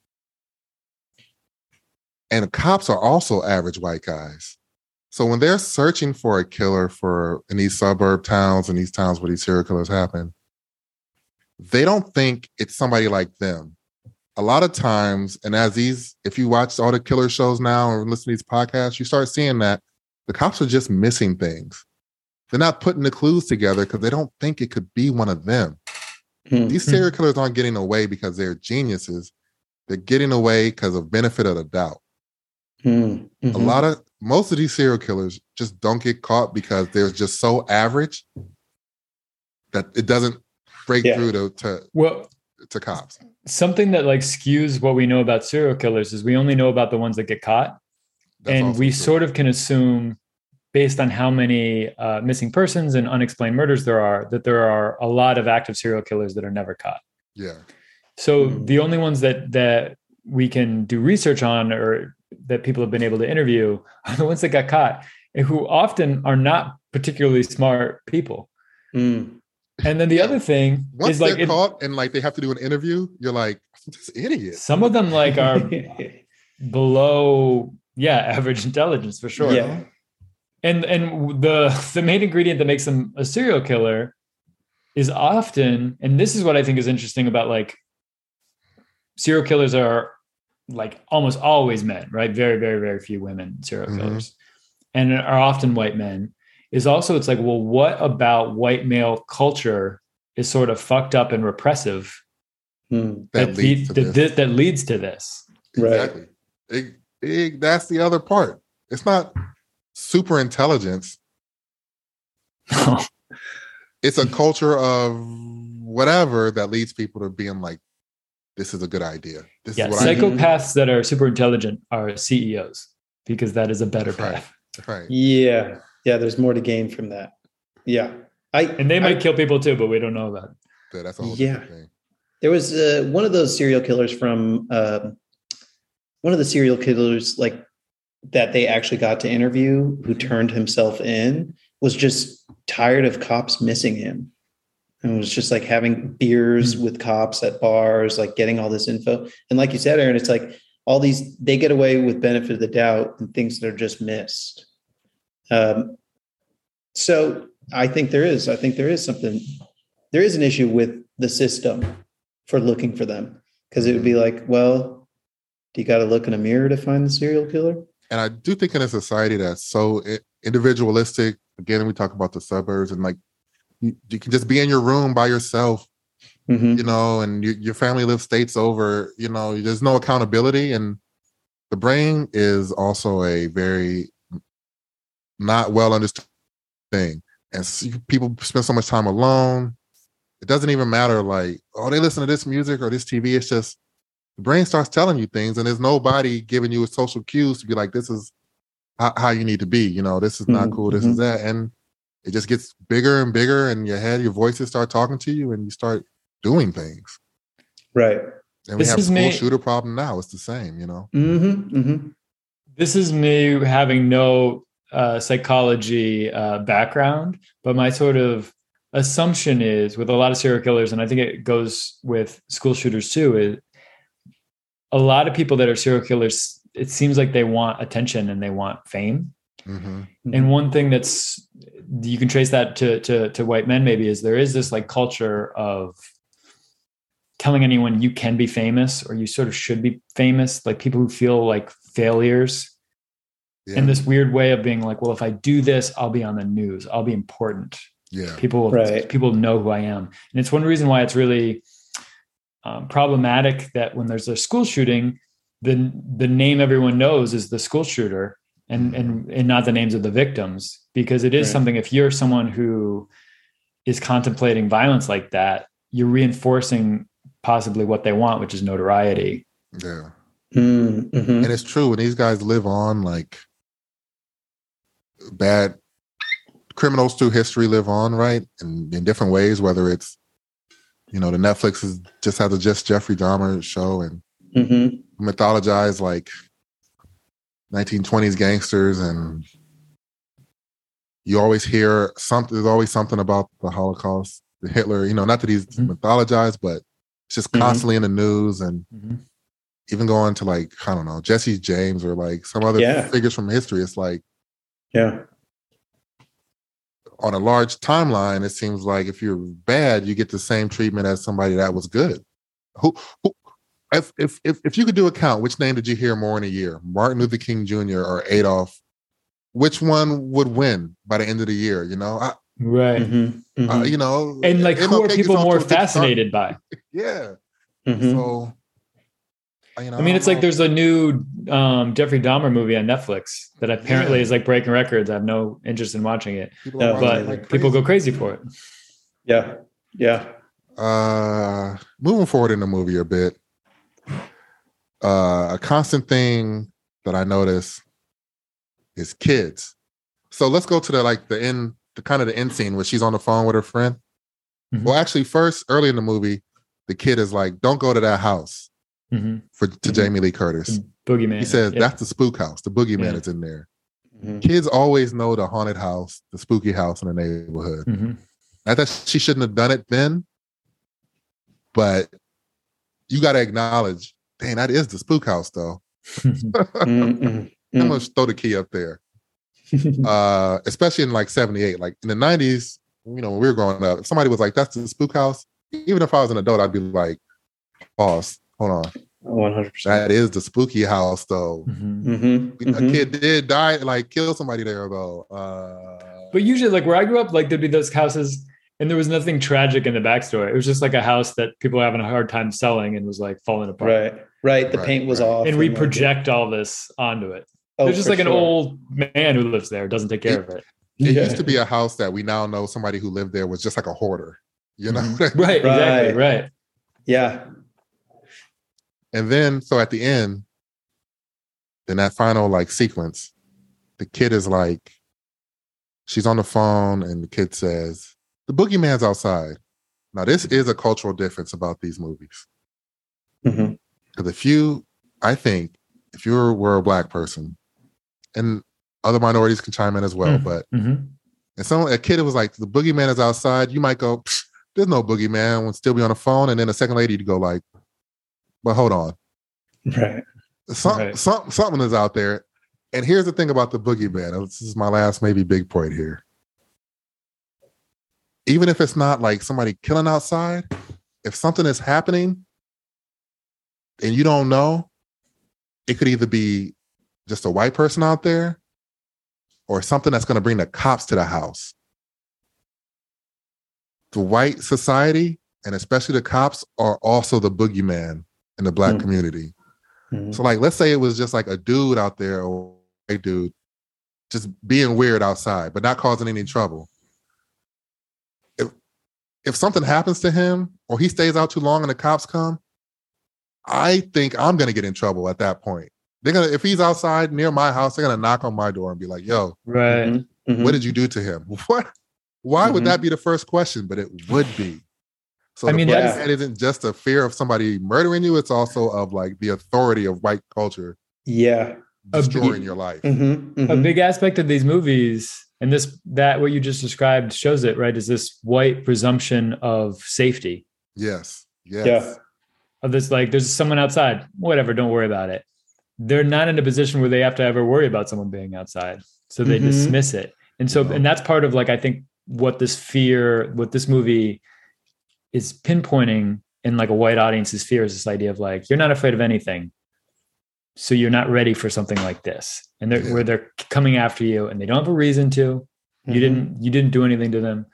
And the cops are also average white guys. So when they're searching for a killer in these suburb towns and these towns where these serial killers happen, they don't think it's somebody like them. A lot of times, and if you watch all the killer shows now or listen to these podcasts, you start seeing that the cops are just missing things. They're not putting the clues together because they don't think it could be one of them. These serial killers aren't getting away because they're geniuses. They're getting away because of benefit of the doubt. Most of these serial killers just don't get caught because they're just so average that it doesn't break through to cops. Something that like skews what we know about serial killers is we only know about the ones that get caught. And we sort of can assume, based on how many missing persons and unexplained murders there are, that there are a lot of active serial killers that are never caught. Yeah. So the only ones that we can do research on or that people have been able to interview are the ones that got caught, and who often are not particularly smart people. And then the other thing is like they're caught and like they have to do an interview, you're like, this idiot. Some of them like are below average intelligence for sure. Yeah. And the main ingredient that makes them a serial killer is often, and this is what I think is interesting about like serial killers are like almost always men, right? Very, very, very few women serial killers, and are often white men. Is also, it's like, well, what about white male culture is sort of fucked up and repressive that leads to this? Exactly. Right. That's the other part. It's not super intelligence. It's a culture of whatever that leads people to being like, this is a good idea. This is what psychopaths that are super intelligent are CEOs because that is a better path. Right. Yeah. Yeah. There's more to gain from that. Yeah. And they might kill people too, but we don't know that. Yeah, that's a whole different thing. There was one of those serial killers from one of the serial killers like that they actually got to interview who turned himself in was just tired of cops missing him. And was just like having beers with cops at bars, like getting all this info. And like you said, Aaron, it's like all these, they get away with benefit of the doubt and things that are just missed. So I think there is an issue with the system for looking for them. Because it would be like, well, do you got to look in a mirror to find the serial killer? And I do think in a society that's so individualistic, again, we talk about the suburbs and like, you can just be in your room by yourself, you know, and your family lives states over, you know, there's no accountability. And the brain is also a very not well understood thing. And people spend so much time alone. It doesn't even matter like, oh, they listen to this music or this TV. It's just the brain starts telling you things and there's nobody giving you a social cues to be like, this is how you need to be. You know, this is not cool. This is that. And it just gets bigger and bigger in your head. Your voices start talking to you and you start doing things. Right. And we have a school shooter problem now. It's the same, you know? This is me having no psychology background, but my sort of assumption is with a lot of serial killers, and I think it goes with school shooters too, is a lot of people that are serial killers, it seems like they want attention and they want fame. And one thing that's, you can trace that to white men maybe, is there is this like culture of telling anyone you can be famous or you sort of should be famous, like people who feel like failures in this weird way of being like, well, if I do this, I'll be on the news. I'll be important. Yeah. People know who I am. And it's one reason why it's really problematic that when there's a school shooting, the name everyone knows is the school shooter. And not the names of the victims, because it is something, if you're someone who is contemplating violence like that, you're reinforcing possibly what they want, which is notoriety. Yeah. And it's true. And these guys live on, like, bad criminals through history live on, right? And in different ways, whether it's, you know, the Netflix just has a Just Jeffrey Dahmer show and mythologize like 1920s gangsters, and you always hear something. There's always something about the Holocaust, the Hitler. You know, not that he's mythologized, but it's just constantly in the news, and even going to like, I don't know, Jesse James or like some other figures from history. It's like, on a large timeline, it seems like if you're bad, you get the same treatment as somebody that was good. If you could do a count, which name did you hear more in a year? Martin Luther King Jr. or Adolf? Which one would win by the end of the year? You know, you know, and like who are people more fascinated by? So, you know, I mean, it's like there's a new Jeffrey Dahmer movie on Netflix that apparently is like breaking records. I have no interest in watching it, but people go crazy for it. Moving forward in the movie a bit. A constant thing that I notice is kids. So let's go to the end scene where she's on the phone with her friend. Well, actually, first, early in the movie, the kid is like, "Don't go to that house." To Jamie Lee Curtis, boogeyman. He says that's the spook house. The boogeyman is in there. Kids always know the haunted house, the spooky house in the neighborhood. Not that she shouldn't have done it then, but you got to acknowledge, dang, that is the spook house, though. I'm gonna throw the key up there. Especially in like 78, like in the 90s, you know, when we were growing up, if somebody was like, "That's the spook house," even if I was an adult, I'd be like, "Pause, hold on, 100%. That is the spooky house, though. A kid did die, like kill somebody there, though. But usually, like where I grew up, like there'd be those houses, and there was nothing tragic in the backstory. It was just like a house that people were having a hard time selling and was like falling apart. Right. The paint was off, and we project all this onto it. There's just like an old man who lives there, doesn't take care of it. It used to be a house that we now know somebody who lived there was just like a hoarder, you know? Right, exactly, right. Yeah. And then, so at the end, in that final like sequence, the kid is like, she's on the phone and the kid says, the boogeyman's outside. Now, this is a cultural difference about these movies. Because if you were a Black person, and other minorities can chime in as well, but and a kid was like, the boogeyman is outside, you might go, there's no boogeyman, would still be on the phone, and then a second later you'd go like, but hold on. Right. Something is out there. And here's the thing about the boogeyman. This is my last maybe big point here. Even if it's not like somebody killing outside, if something is happening and you don't know, it could either be just a white person out there or something that's going to bring the cops to the house. The white society, and especially the cops, are also the boogeyman in the Black community. So like, let's say it was just like a dude out there, or a dude just being weird outside, but not causing any trouble. If something happens to him or he stays out too long and the cops come, I think I'm going to get in trouble at that point. If he's outside near my house, they're going to knock on my door and be like, yo, what did you do to him? What? Why would that be the first question? But it would be. So that isn't just a fear of somebody murdering you. It's also of like the authority of white culture. Yeah. Destroying your life. A big aspect of these movies, and that what you just described shows it, right, is this white presumption of safety. Yes. Yeah. Of this, like, there's someone outside, whatever, don't worry about it. They're not in a position where they have to ever worry about someone being outside. So they dismiss it. And so, and that's part of like, I think what this movie is pinpointing in like a white audience's fear is this idea of like, you're not afraid of anything. So you're not ready for something like this. And where they're coming after you and they don't have a reason to. You didn't do anything to them.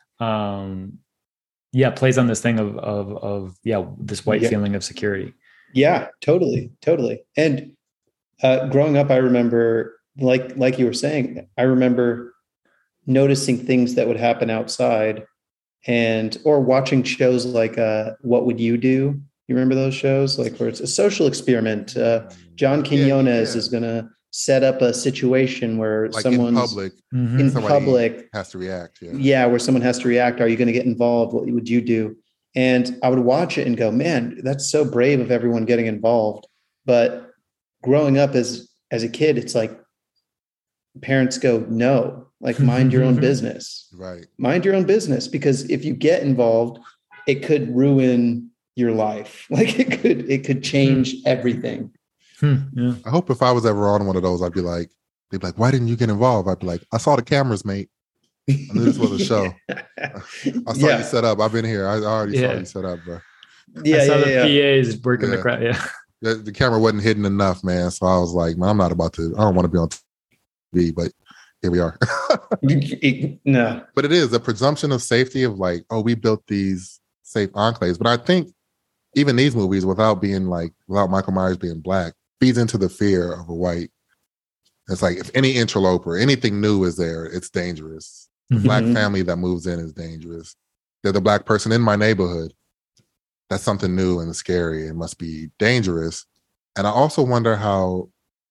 Plays on this thing of this white feeling of security. Yeah, totally. And growing up, I remember, like you were saying, I remember noticing things that would happen outside or watching shows like What Would You Do? You remember those shows? Like where it's a social experiment. John Quinones is going to set up a situation where like someone's in public has to react. Where someone has to react. Are you going to get involved? What would you do? And I would watch it and go, man, that's so brave of everyone getting involved. But growing up as a kid, it's like parents go, no, like mind your own business. Right. Mind your own business, because if you get involved, it could ruin your life. Like it could change everything. Yeah. I hope if I was ever on one of those, they'd be like, why didn't you get involved? I'd be like, I saw the cameras, mate. I knew this was a show. I saw you set up. I've been here. I already saw you set up, bro. I saw the PAs working the crowd. Yeah. The camera wasn't hidden enough, man. So I was like, man, I don't want to be on TV, but here we are. No. But it is the presumption of safety of like, oh, we built these safe enclaves. But I think even these movies, without Michael Myers being Black, feeds into the fear of a white. It's like if any interloper, anything new is there, it's dangerous. The Black family that moves in is dangerous. They're the Black person in my neighborhood. That's something new and scary. It must be dangerous. And I also wonder how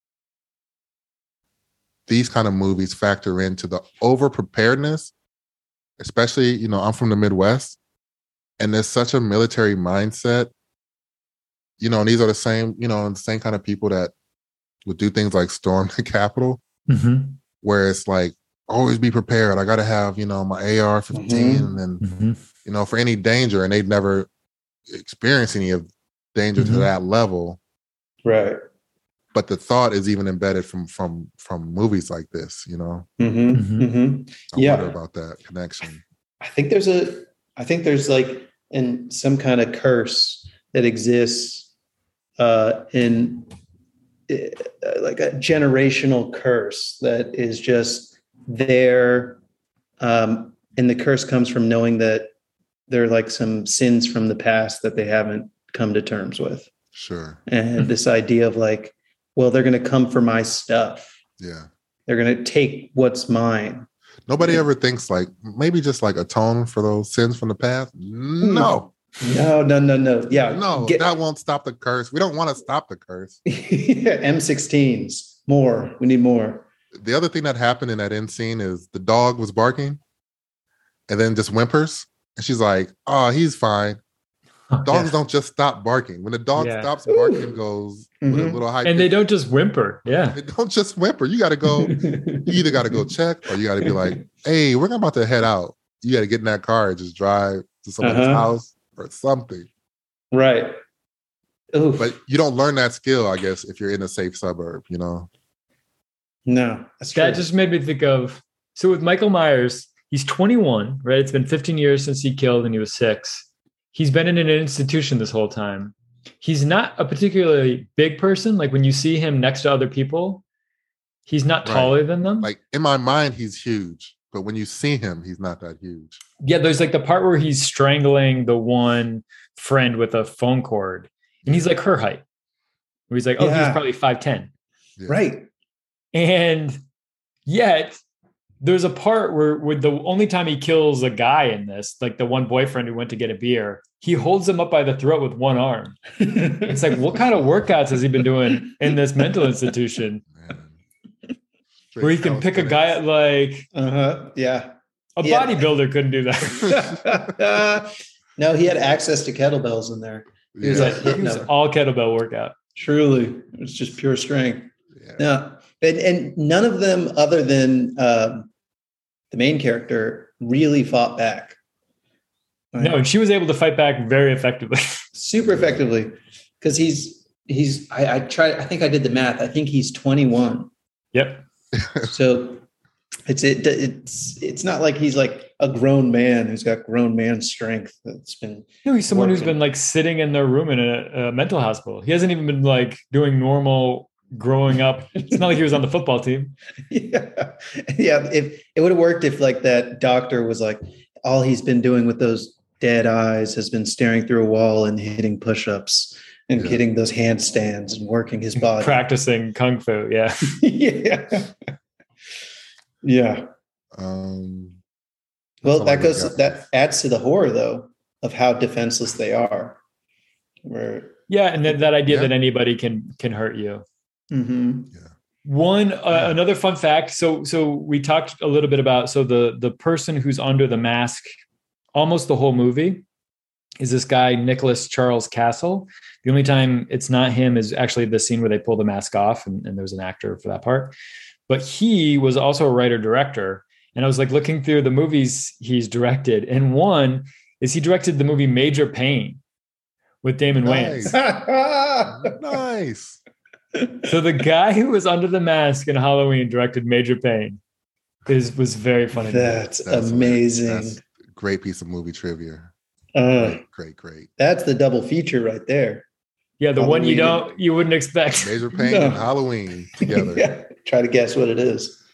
these kind of movies factor into the over-preparedness, especially, I'm from the Midwest, and there's such a military mindset, and these are the same kind of people that would do things like storm the Capitol, where it's like, always be prepared. I got to have, my AR-15 and then, for any danger, and they'd never experienced any of danger to that level. Right. But the thought is even embedded from movies like this, I wonder about that connection. I think there's like some kind of curse that exists in like a generational curse that is just there. And the curse comes from knowing that there are like some sins from the past that they haven't come to terms with. Sure. And this idea of like, well, they're going to come for my stuff. Yeah. They're going to take what's mine. Nobody ever thinks like maybe just like atone for those sins from the past. No. No. Yeah. No, that won't stop the curse. We don't want to stop the curse. M16s. More. We need more. The other thing that happened in that end scene is the dog was barking and then just whimpers. And she's like, oh, he's fine. Dogs don't just stop barking. When the dog stops barking, it goes with a little high. And they don't just whimper. Yeah. They don't just whimper. You got to go. You either got to go check or you got to be like, hey, we're about to head out. You got to get in that car and just drive to somebody's house or something. Right. Oof. But you don't learn that skill, I guess, if you're in a safe suburb, you know? No, that's true. That just made me think of, so with Michael Myers, he's 21, right? It's been 15 years since he killed and he was 6. He's been in an institution this whole time. He's not a particularly big person. Like when you see him next to other people, he's not taller than them. Like in my mind, he's huge. But when you see him, he's not that huge. Yeah, there's like the part where he's strangling the one friend with a phone cord. And he's like her height. Where he's like, oh, he's probably 5'10". Yeah. Right. And yet there's a part where the only time he kills a guy in this, like the one boyfriend who went to get a beer, he holds him up by the throat with one arm. It's like, what kind of workouts has he been doing in this mental institution? Where he can pick a guy at like, yeah. A bodybuilder couldn't do that. No, he had access to kettlebells in there. He was like hitting them. All kettlebell workout. Truly. It's just pure strength. Yeah. And none of them other than the main character really fought back. Right? No, and she was able to fight back very effectively. Super effectively. Because I think I did the math. I think he's 21. Yep. So it's not like he's like a grown man who's got grown man strength that's been. No, he's someone who's been like sitting in their room in a mental hospital. He hasn't even been like doing normal growing up. It's not like he was on the football team. Yeah. If it would have worked if like that doctor was like, all he's been doing with those dead eyes has been staring through a wall and hitting push-ups and hitting those handstands and working his body. Practicing Kung Fu. Yeah. Yeah. Well, that adds to the horror though, of how defenseless they are. And then that idea that anybody can hurt you. Mm-hmm. Yeah. Another fun fact. So we talked a little bit about, the person who's under the mask, almost the whole movie, is this guy, Nicholas Charles Castle. The only time it's not him is actually the scene where they pull the mask off and there's an actor for that part. But he was also a writer-director. And I was like looking through the movies he's directed. And one is he directed the movie Major Payne with Damon Wayans. Nice. So the guy who was under the mask in Halloween directed Major Payne was very funny. That's amazing. That's a great piece of movie trivia. Great. That's the double feature right there. Yeah, the Halloween. One you wouldn't expect. Major Payne and Halloween together. Try to guess what it is.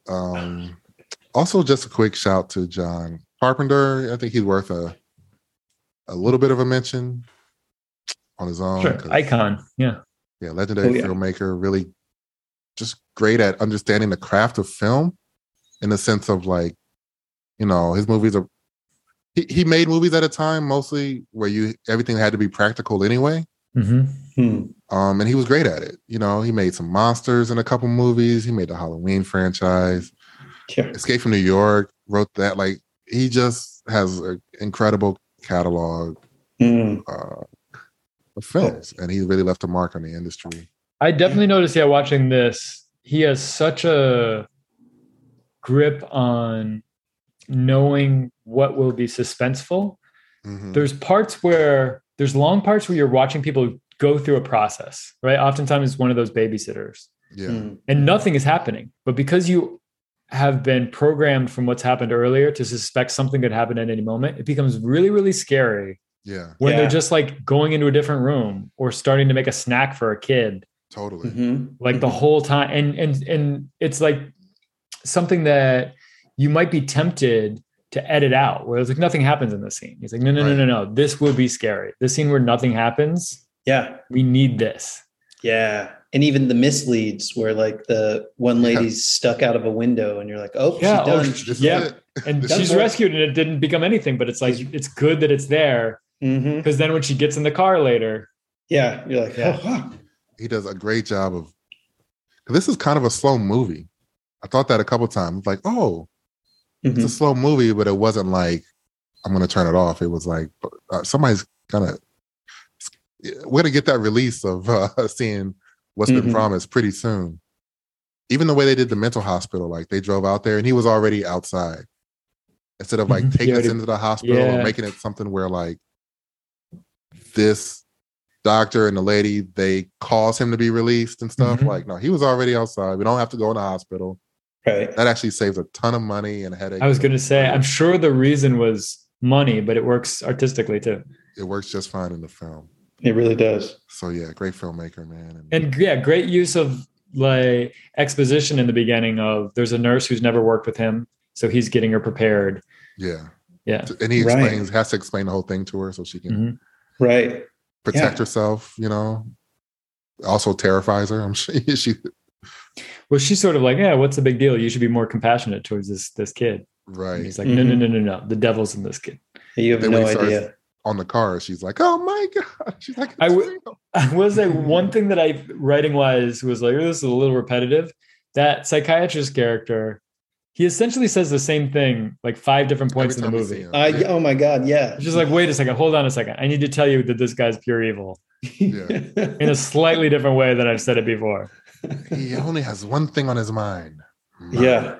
Also, just a quick shout to John Carpenter. I think he's worth a little bit of a mention on his own. Sure. Icon. Yeah, legendary filmmaker, really just great at understanding the craft of film in the sense of like, his movies are, he made movies at a time mostly where everything had to be practical anyway. Mm-hmm. And he was great at it. He made some monsters in a couple movies. He made the Halloween franchise. Yeah. Escape from New York, wrote that. Like, he just has an incredible catalog of films, and he really left a mark on the industry. I definitely noticed, watching this, he has such a grip on knowing what will be suspenseful. Mm-hmm. There's long parts where you're watching people go through a process, right? Oftentimes it's one of those babysitters. Yeah. And nothing is happening. But because you have been programmed from what's happened earlier to suspect something could happen at any moment, it becomes really, really scary Yeah. when they're just like going into a different room or starting to make a snack for a kid. Totally. Like the whole time. And it's like something that you might be tempted to edit out, where it's like nothing happens in this scene. He's like, no. This will be scary. This scene where nothing happens. Yeah. We need this. Yeah. And even the misleads where like the one lady's stuck out of a window and you're like, oh, she's done. And she's rescued and it didn't become anything, but it's like, it's good that it's there. Because then when she gets in the car later. Yeah. You're like, oh, wow. He does a great job of, this is kind of a slow movie. I thought that a couple times, like, oh, it's a slow movie, but it wasn't like, I'm going to turn it off. It was like, somebody's we're going to get that release of seeing what's been promised pretty soon. Even the way they did the mental hospital, like they drove out there and he was already outside. Instead of like taking us into the hospital or making it something where like this doctor and the lady, they cause him to be released and stuff. Like, no, he was already outside. We don't have to go in the hospital. Right. That actually saves a ton of money and headache. I was going to say, I'm sure the reason was money, but it works artistically too. It works just fine in the film. It really does. So yeah, great filmmaker, man. And yeah, great use of like exposition in the beginning of there's a nurse who's never worked with him, so he's getting her prepared. Yeah. And he has to explain the whole thing to her so she can protect herself, you know. Also terrifies her. I'm sure well, she's sort of like, yeah, what's the big deal? You should be more compassionate towards this kid. Right. And he's like, no. The devil's in this kid. You have no idea. On the car, she's like, oh my God. She's like, I will say one thing that I writing wise was like, oh, this is a little repetitive. That psychiatrist character, he essentially says the same thing like 5 different points in the movie. Oh my God, yeah. It's just like, wait a second, hold on a second. I need to tell you that this guy's pure evil. In a slightly different way than I've said it before. He only has one thing on his mind. Murder.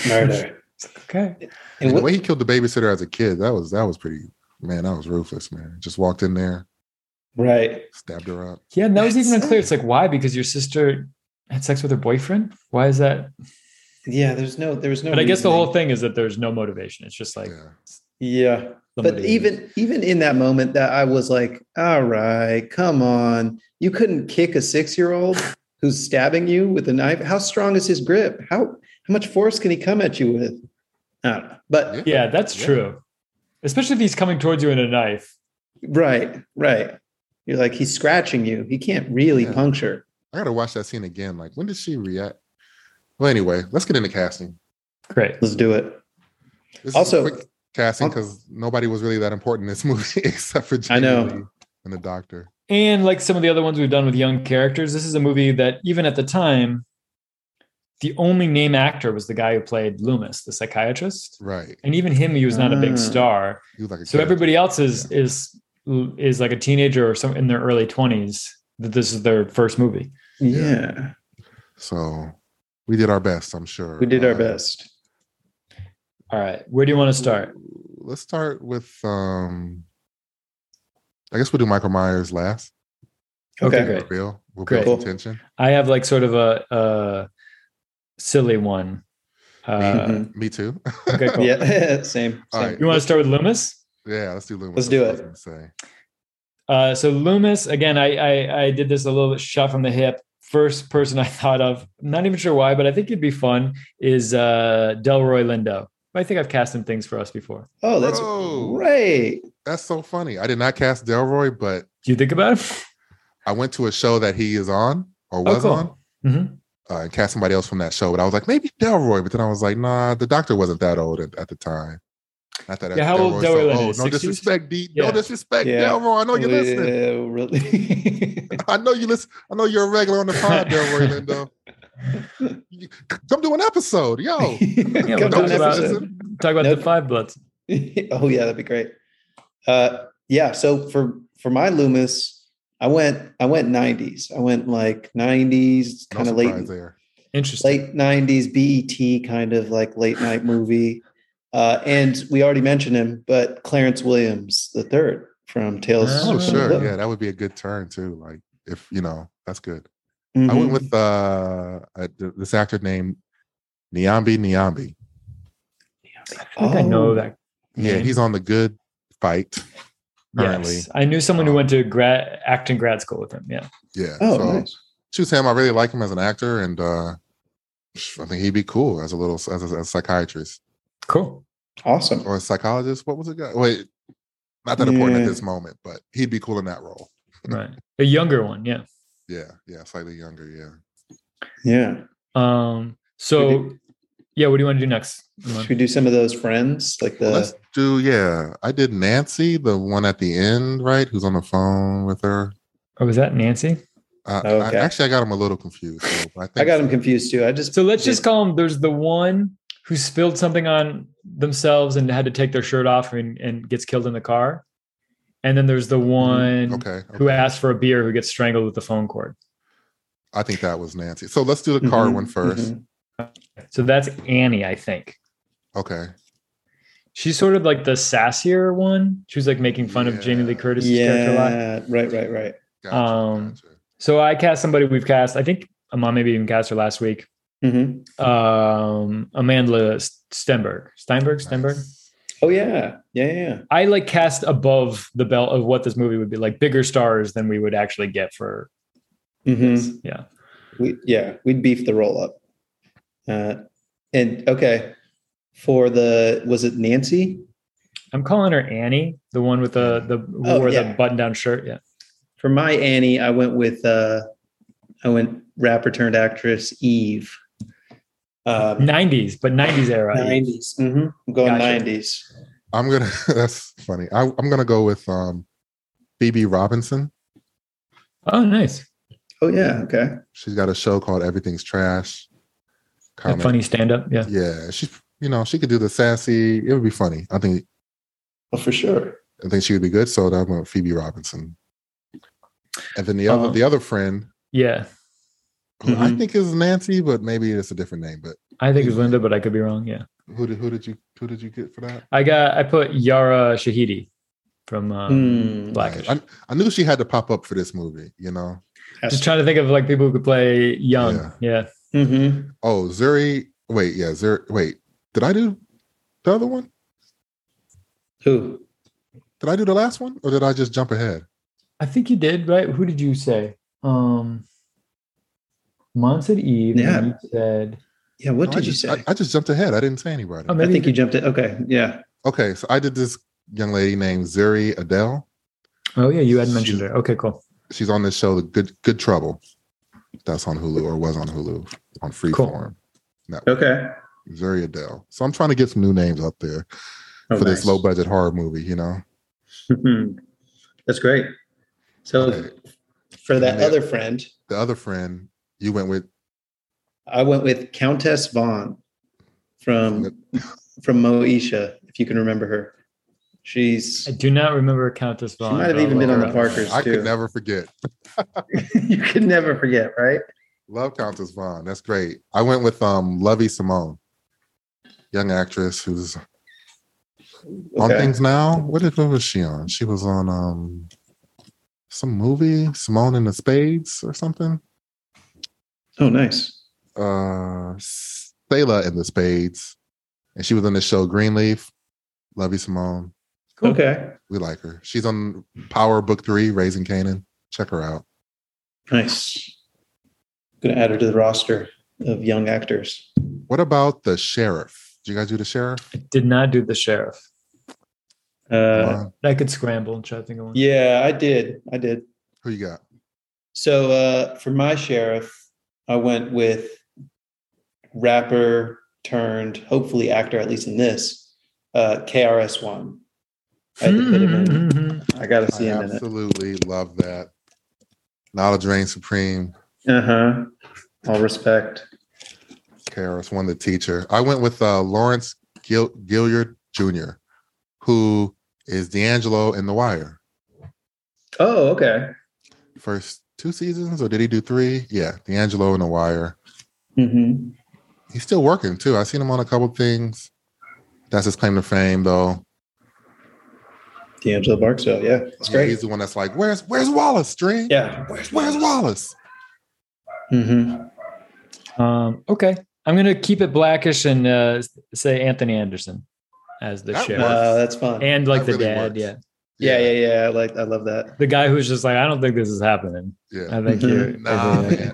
Okay. And the way he killed the babysitter as a kid, that was pretty. Man, that was ruthless, man. Just walked in there. Right. Stabbed her up. Yeah, and that was even unclear. It's like, why? Because your sister had sex with her boyfriend? Why is that? Yeah, there was no. But I guess the whole thing is that there's no motivation. It's just like, yeah. But even in that moment, that I was like, all right, come on. You couldn't kick a 6-year-old who's stabbing you with a knife. How strong is his grip? How much force can he come at you with? I don't know. But yeah, that's true. Especially if he's coming towards you in a knife. Right. You're like, he's scratching you. He can't really puncture. I got to watch that scene again. Like, when did she react? Well, anyway, let's get into casting. Great. Let's do it. This also, is quick casting because nobody was really that important in this movie except for Jamie Lee and the doctor. And like some of the other ones we've done with young characters, this is a movie that even at the time, the only name actor was the guy who played Loomis, the psychiatrist. Right. And even him, he was not a big star. He was like so everybody else is like a teenager or some in their early 20s that this is their first movie. Yeah. So we did our best, I'm sure. We did our best. All right. Where do you want to start? Let's start with I guess we'll do Michael Myers last. Okay, great. We'll build some tension. I have like sort of a silly one. Me too. Okay, cool. Yeah, same. Right, you want to start with Loomis? Yeah, let's do Loomis. Let's do it. So Loomis, again, I did this a little bit shot from the hip. First person I thought of, not even sure why, but I think it'd be fun, is Delroy Lindo. I think I've cast him things for us before. Oh, that's great. That's so funny. I did not cast Delroy, but do you think about him? I went to a show that he is on or was on. Mm-hmm. And cast somebody else from that show, but I was like, maybe Delroy, but then I was like, nah, the doctor wasn't that old at the time. Not that how old Delroy so old. No disrespect, D. No disrespect, Delroy. I know you're listening. Really? I know you listen. I know you're a regular on the pod, Delroy Lindo. Come do an episode, yo. We'll talk about the Five Bloods. Oh yeah, that'd be great. So for my Loomis, I went 90s. I went like 90s, kind of late there. Interesting. Late 90s BET kind of like late night movie. And we already mentioned him, but Clarence Williams III from Tales. Oh, sure. Yeah, that would be a good turn too. Like if that's good. Mm-hmm. I went with this actor named Nyambi. I think I know that. Yeah, he's on The Good Fight. currently. Yes. I knew someone who went to acting grad school with him. Yeah. Yeah. Oh, so nice. choose him. I really like him as an actor, and I think he'd be cool as a psychiatrist. Cool. Awesome. Or a psychologist. What was it? Wait, not that important at this moment, but he'd be cool in that role. Right. A younger one. Yeah. Yeah. Slightly younger. Yeah. Yeah. So, yeah, what do you want to do next? Should we do some of those friends? Let's do, I did Nancy, the one at the end, right? Who's on the phone with her. Oh, was that Nancy? Okay. I got him a little confused. So I got him confused too. So let's just call them, there's the one who spilled something on themselves and had to take their shirt off and gets killed in the car. And then there's the one who asked for a beer who gets strangled with the phone cord. I think that was Nancy. So let's do the car one first. So that's Annie, I think. Okay. She's sort of like the sassier one. She was like making fun of Jamie Lee Curtis's character a lot. Right. Gotcha. So I cast somebody we've cast. I think Amon maybe even cast her last week. Amanda Stenberg. Nice. Oh yeah. I like cast above the belt of what this movie would be, like bigger stars than we would actually get for this. Yeah. We'd beef the roll up. And okay. Was it Nancy? I'm calling her Annie, the one with the button down shirt. Yeah. For my Annie, I went with rapper turned actress Eve. 90s, but 90s era. 90s. I'm going 90s. That's funny. I'm gonna go with Phoebe Robinson. Oh, nice. Oh yeah, okay. She's got a show called Everything's Trash. Funny stand-up. Yeah. Yeah. She's she could do the sassy. It would be funny. I think. Oh, for sure. I think she would be good. So I'm going with Phoebe Robinson. And then the other friend. Yeah. Who I think is Nancy, but maybe it's a different name. But I think it's Linda, but I could be wrong. Yeah. Who did you get for that? I put Yara Shahidi from Blackish. I knew she had to pop up for this movie, Just trying to think of like people who could play young. Yeah. Oh, Zuri. Wait, Zuri. Wait, did I do the other one? Who? Did I do the last one, or did I just jump ahead? I think you did, right? Who did you say? Mon said Eve. Yeah. And you said. Yeah. What did you say? I just jumped ahead. I didn't say anybody. I think you jumped it. Okay. Yeah. Okay. So I did this young lady named Zuri Adele. Oh yeah, you had mentioned her. Okay, cool. She's on this show, The Good Trouble. That's on Hulu, or was on Hulu on Freeform. Cool. Okay. Zuri Adele. So I'm trying to get some new names up there for this low budget horror movie. That's great. So for that other friend, the other friend, you went with. I went with Countess Vaughn from Moesha, if you can remember her. I do not remember Countess Vaughn. She might have even been on the Parkers I too. could never forget. You could never forget, right? Love Countess Vaughn. That's great. I went with Lovey Simone, young actress who's on Things Now. What was she on? She was on some movie, Simone and the Spades or something. Oh, nice. Selah and the Spades. And she was on the show Greenleaf. Lovey Simone. Cool. Okay. We like her. She's on Power Book 3, Raising Kanan. Check her out. Nice. Going to add her to the roster of young actors. What about the sheriff? Did you guys do the sheriff? I did not do the sheriff. I could scramble and try to think of one. Yeah, I did. Who you got? So for my sheriff, I went with rapper turned, hopefully actor, at least in this, KRS-One. I had to put him in. I got to see him in it. Absolutely love that. Knowledge reigns supreme. All respect. KRS-One, the teacher. I went with Lawrence Gilliard Jr., who is D'Angelo in The Wire. Oh, okay. First 2 seasons, or did he do 3? Yeah, D'Angelo in The Wire. He's still working too. I've seen him on a couple things. That's his claim to fame, though. D'Angelo Barksdale, yeah, that's great. He's the one that's like, "Where's Wallace, String? Yeah, where's Wallace?" Okay, I'm gonna keep it Blackish and say Anthony Anderson as the sheriff. That's fun. And like that the really dad, works. yeah. Yeah. I love that. The guy who's just like, I don't think this is happening. Yeah. I think you're man.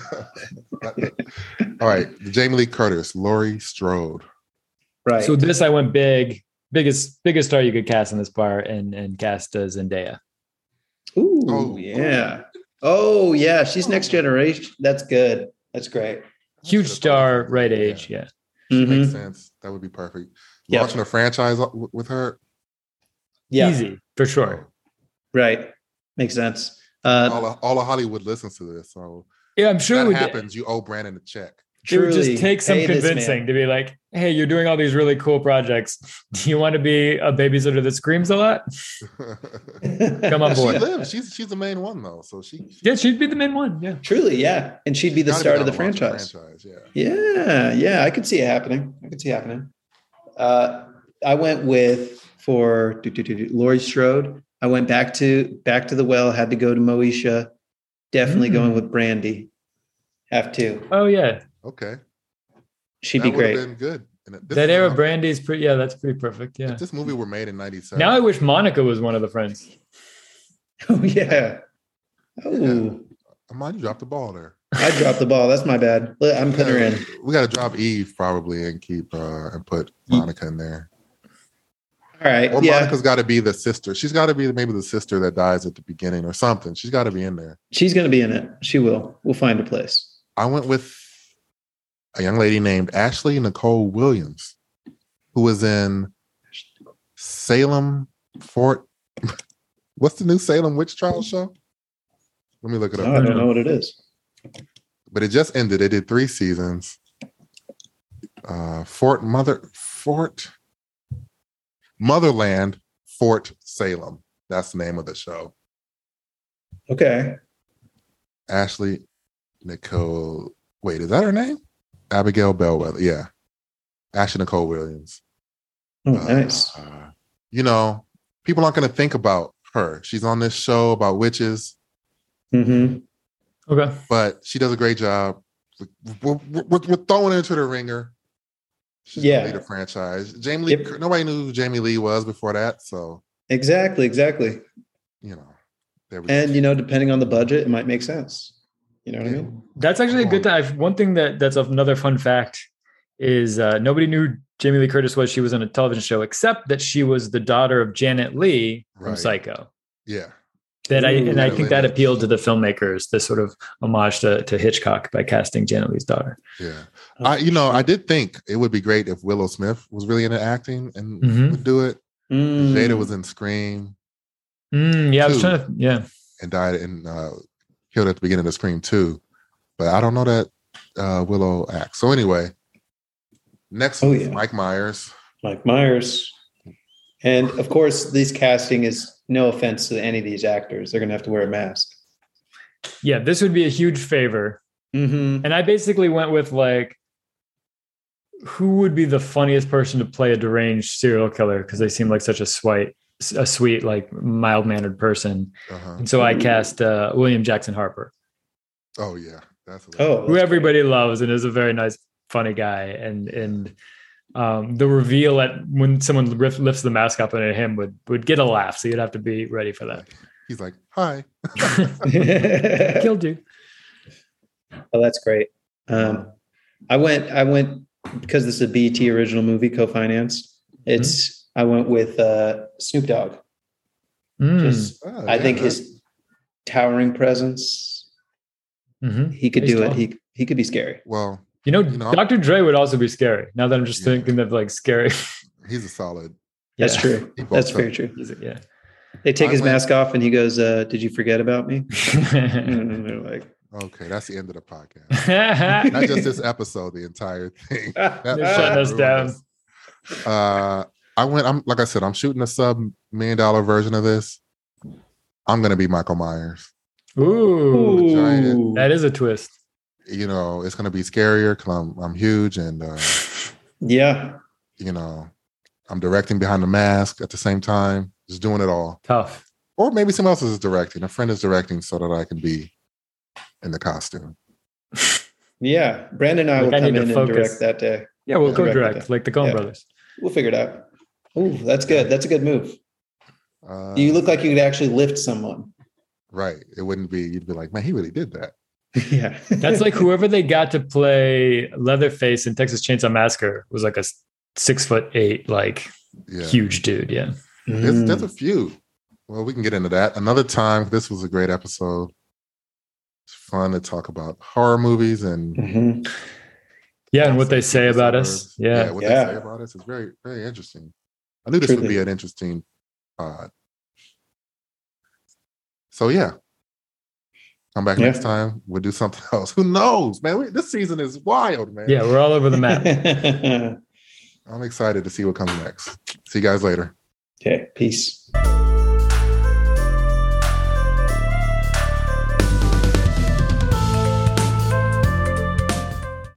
All right. Jamie Lee Curtis, Laurie Strode. Right. So this I went biggest star you could cast in this part and cast Zendaya. Ooh, yeah. Oh, yeah. She's next generation. That's good. That's great. Huge star, right age. Yeah. Makes sense. That would be perfect. Launching a franchise with her. Yeah. Easy, for sure. Right. Makes sense. All of Hollywood listens to this. So yeah, I'm sure if that happens, you owe Brandon a check. It would just take some convincing to be like, hey, you're doing all these really cool projects. Do you want to be a babysitter that screams a lot? Come on board. She lives. She's the main one though. So she'd be the main one. Yeah. Truly, yeah. And she'd be the start of the franchise. Yeah. I could see it happening. I went with for Laurie Strode. I went back to the well, had to go to Moesha. Definitely going with Brandy. Have to. Oh yeah. Okay. She'd be great. Been good. That era Brandy's pretty. Yeah, that's pretty perfect. Yeah. If this movie were made in '97. Now I wish Monica was one of the friends. Oh yeah. Oh. Amon, you dropped the ball there. I dropped the ball. That's my bad. I'm putting her in. We got to drop Eve probably and keep and put Monica in there. All right. Or Monica's got to be the sister. She's got to be maybe the sister that dies at the beginning or something. She's got to be in there. She's going to be in it. She will. We'll find a place. I went with a young lady named Ashley Nicole Williams, who was in Salem Fort. What's the new Salem witch trial show? Let me look it up. I don't know what it is. But it just ended. They did 3 seasons. Motherland Fort Salem. That's the name of the show. Okay. Ashley Nicole. Wait, is that her name? Abigail Bellwether. Yeah. Ashley Nicole Williams. Oh, nice. People aren't going to think about her. She's on this show about witches. Mm-hmm. Okay. But she does a great job. We're throwing her into the ringer. She's gonna lead a franchise. Jamie Lee, nobody knew who Jamie Lee was before that. So exactly. There we go. Depending on the budget, it might make sense. You know what I mean? That's actually a good thing. One thing that's another fun fact is nobody knew Jamie Lee Curtis was. She was on a television show, except that she was the daughter of Janet Leigh from Psycho. Yeah. I think that appealed to the filmmakers, this sort of homage to Hitchcock by casting Janet Leigh's daughter. Yeah. I did think it would be great if Willow Smith was really into acting and would do it. Jada was in Scream. I was trying to, and died and killed at the beginning of Scream 2. But I don't know that Willow acts. So anyway, next Mike Myers. Mike Myers. And of course, this casting is no offense to any of these actors. They're going to have to wear a mask. Yeah, this would be a huge favor. Mm-hmm. And I basically went with who would be the funniest person to play a deranged serial killer? Because they seem like such a sweet, like mild-mannered person. Uh-huh. And so I cast William Jackson Harper. Oh yeah, that's who everybody loves and is a very nice, funny guy. And the reveal when someone lifts the mask up at him would get a laugh. So you'd have to be ready for that. He's like, "Hi, killed you." Oh, that's great. I went because this is a BET original movie, co-financed. I went with Snoop Dogg. I think his towering presence. He could do it. He could be scary. Well, Dr. Dre would also be scary. Now that I'm just thinking of scary. He's a solid. That's true. That's very true. They take his mask off and he goes, "Did you forget about me?" And they're like, okay, that's the end of the podcast. Not just this episode, the entire thing. They're shutting us down. Like I said, I'm shooting a $1 million version of this. I'm gonna be Michael Myers. Ooh, that is a twist. It's gonna be scarier because I'm huge and I'm directing behind the mask at the same time, just doing it all. Tough. Or maybe someone else is directing. A friend is directing so that I can be in the costume. Yeah, Brandon and I will come in and direct that day. Yeah, we'll co-direct like the Coen brothers. We'll figure it out. Ooh, that's good. That's a good move. You look like you could actually lift someone. Right. It wouldn't be, you'd be like, man, he really did that. Yeah. That's like whoever they got to play Leatherface in Texas Chainsaw Massacre was like a 6'8", like huge dude. Yeah. There's a few. Well, we can get into that another time. This was a great episode. It's fun to talk about horror movies and and what they say about us. What they say about us is very, very interesting. I knew this would be an interesting pod. So come back next time. We'll do something else. Who knows, man? This season is wild, man. Yeah, we're all over the map. I'm excited to see what comes next. See you guys later. Okay, peace.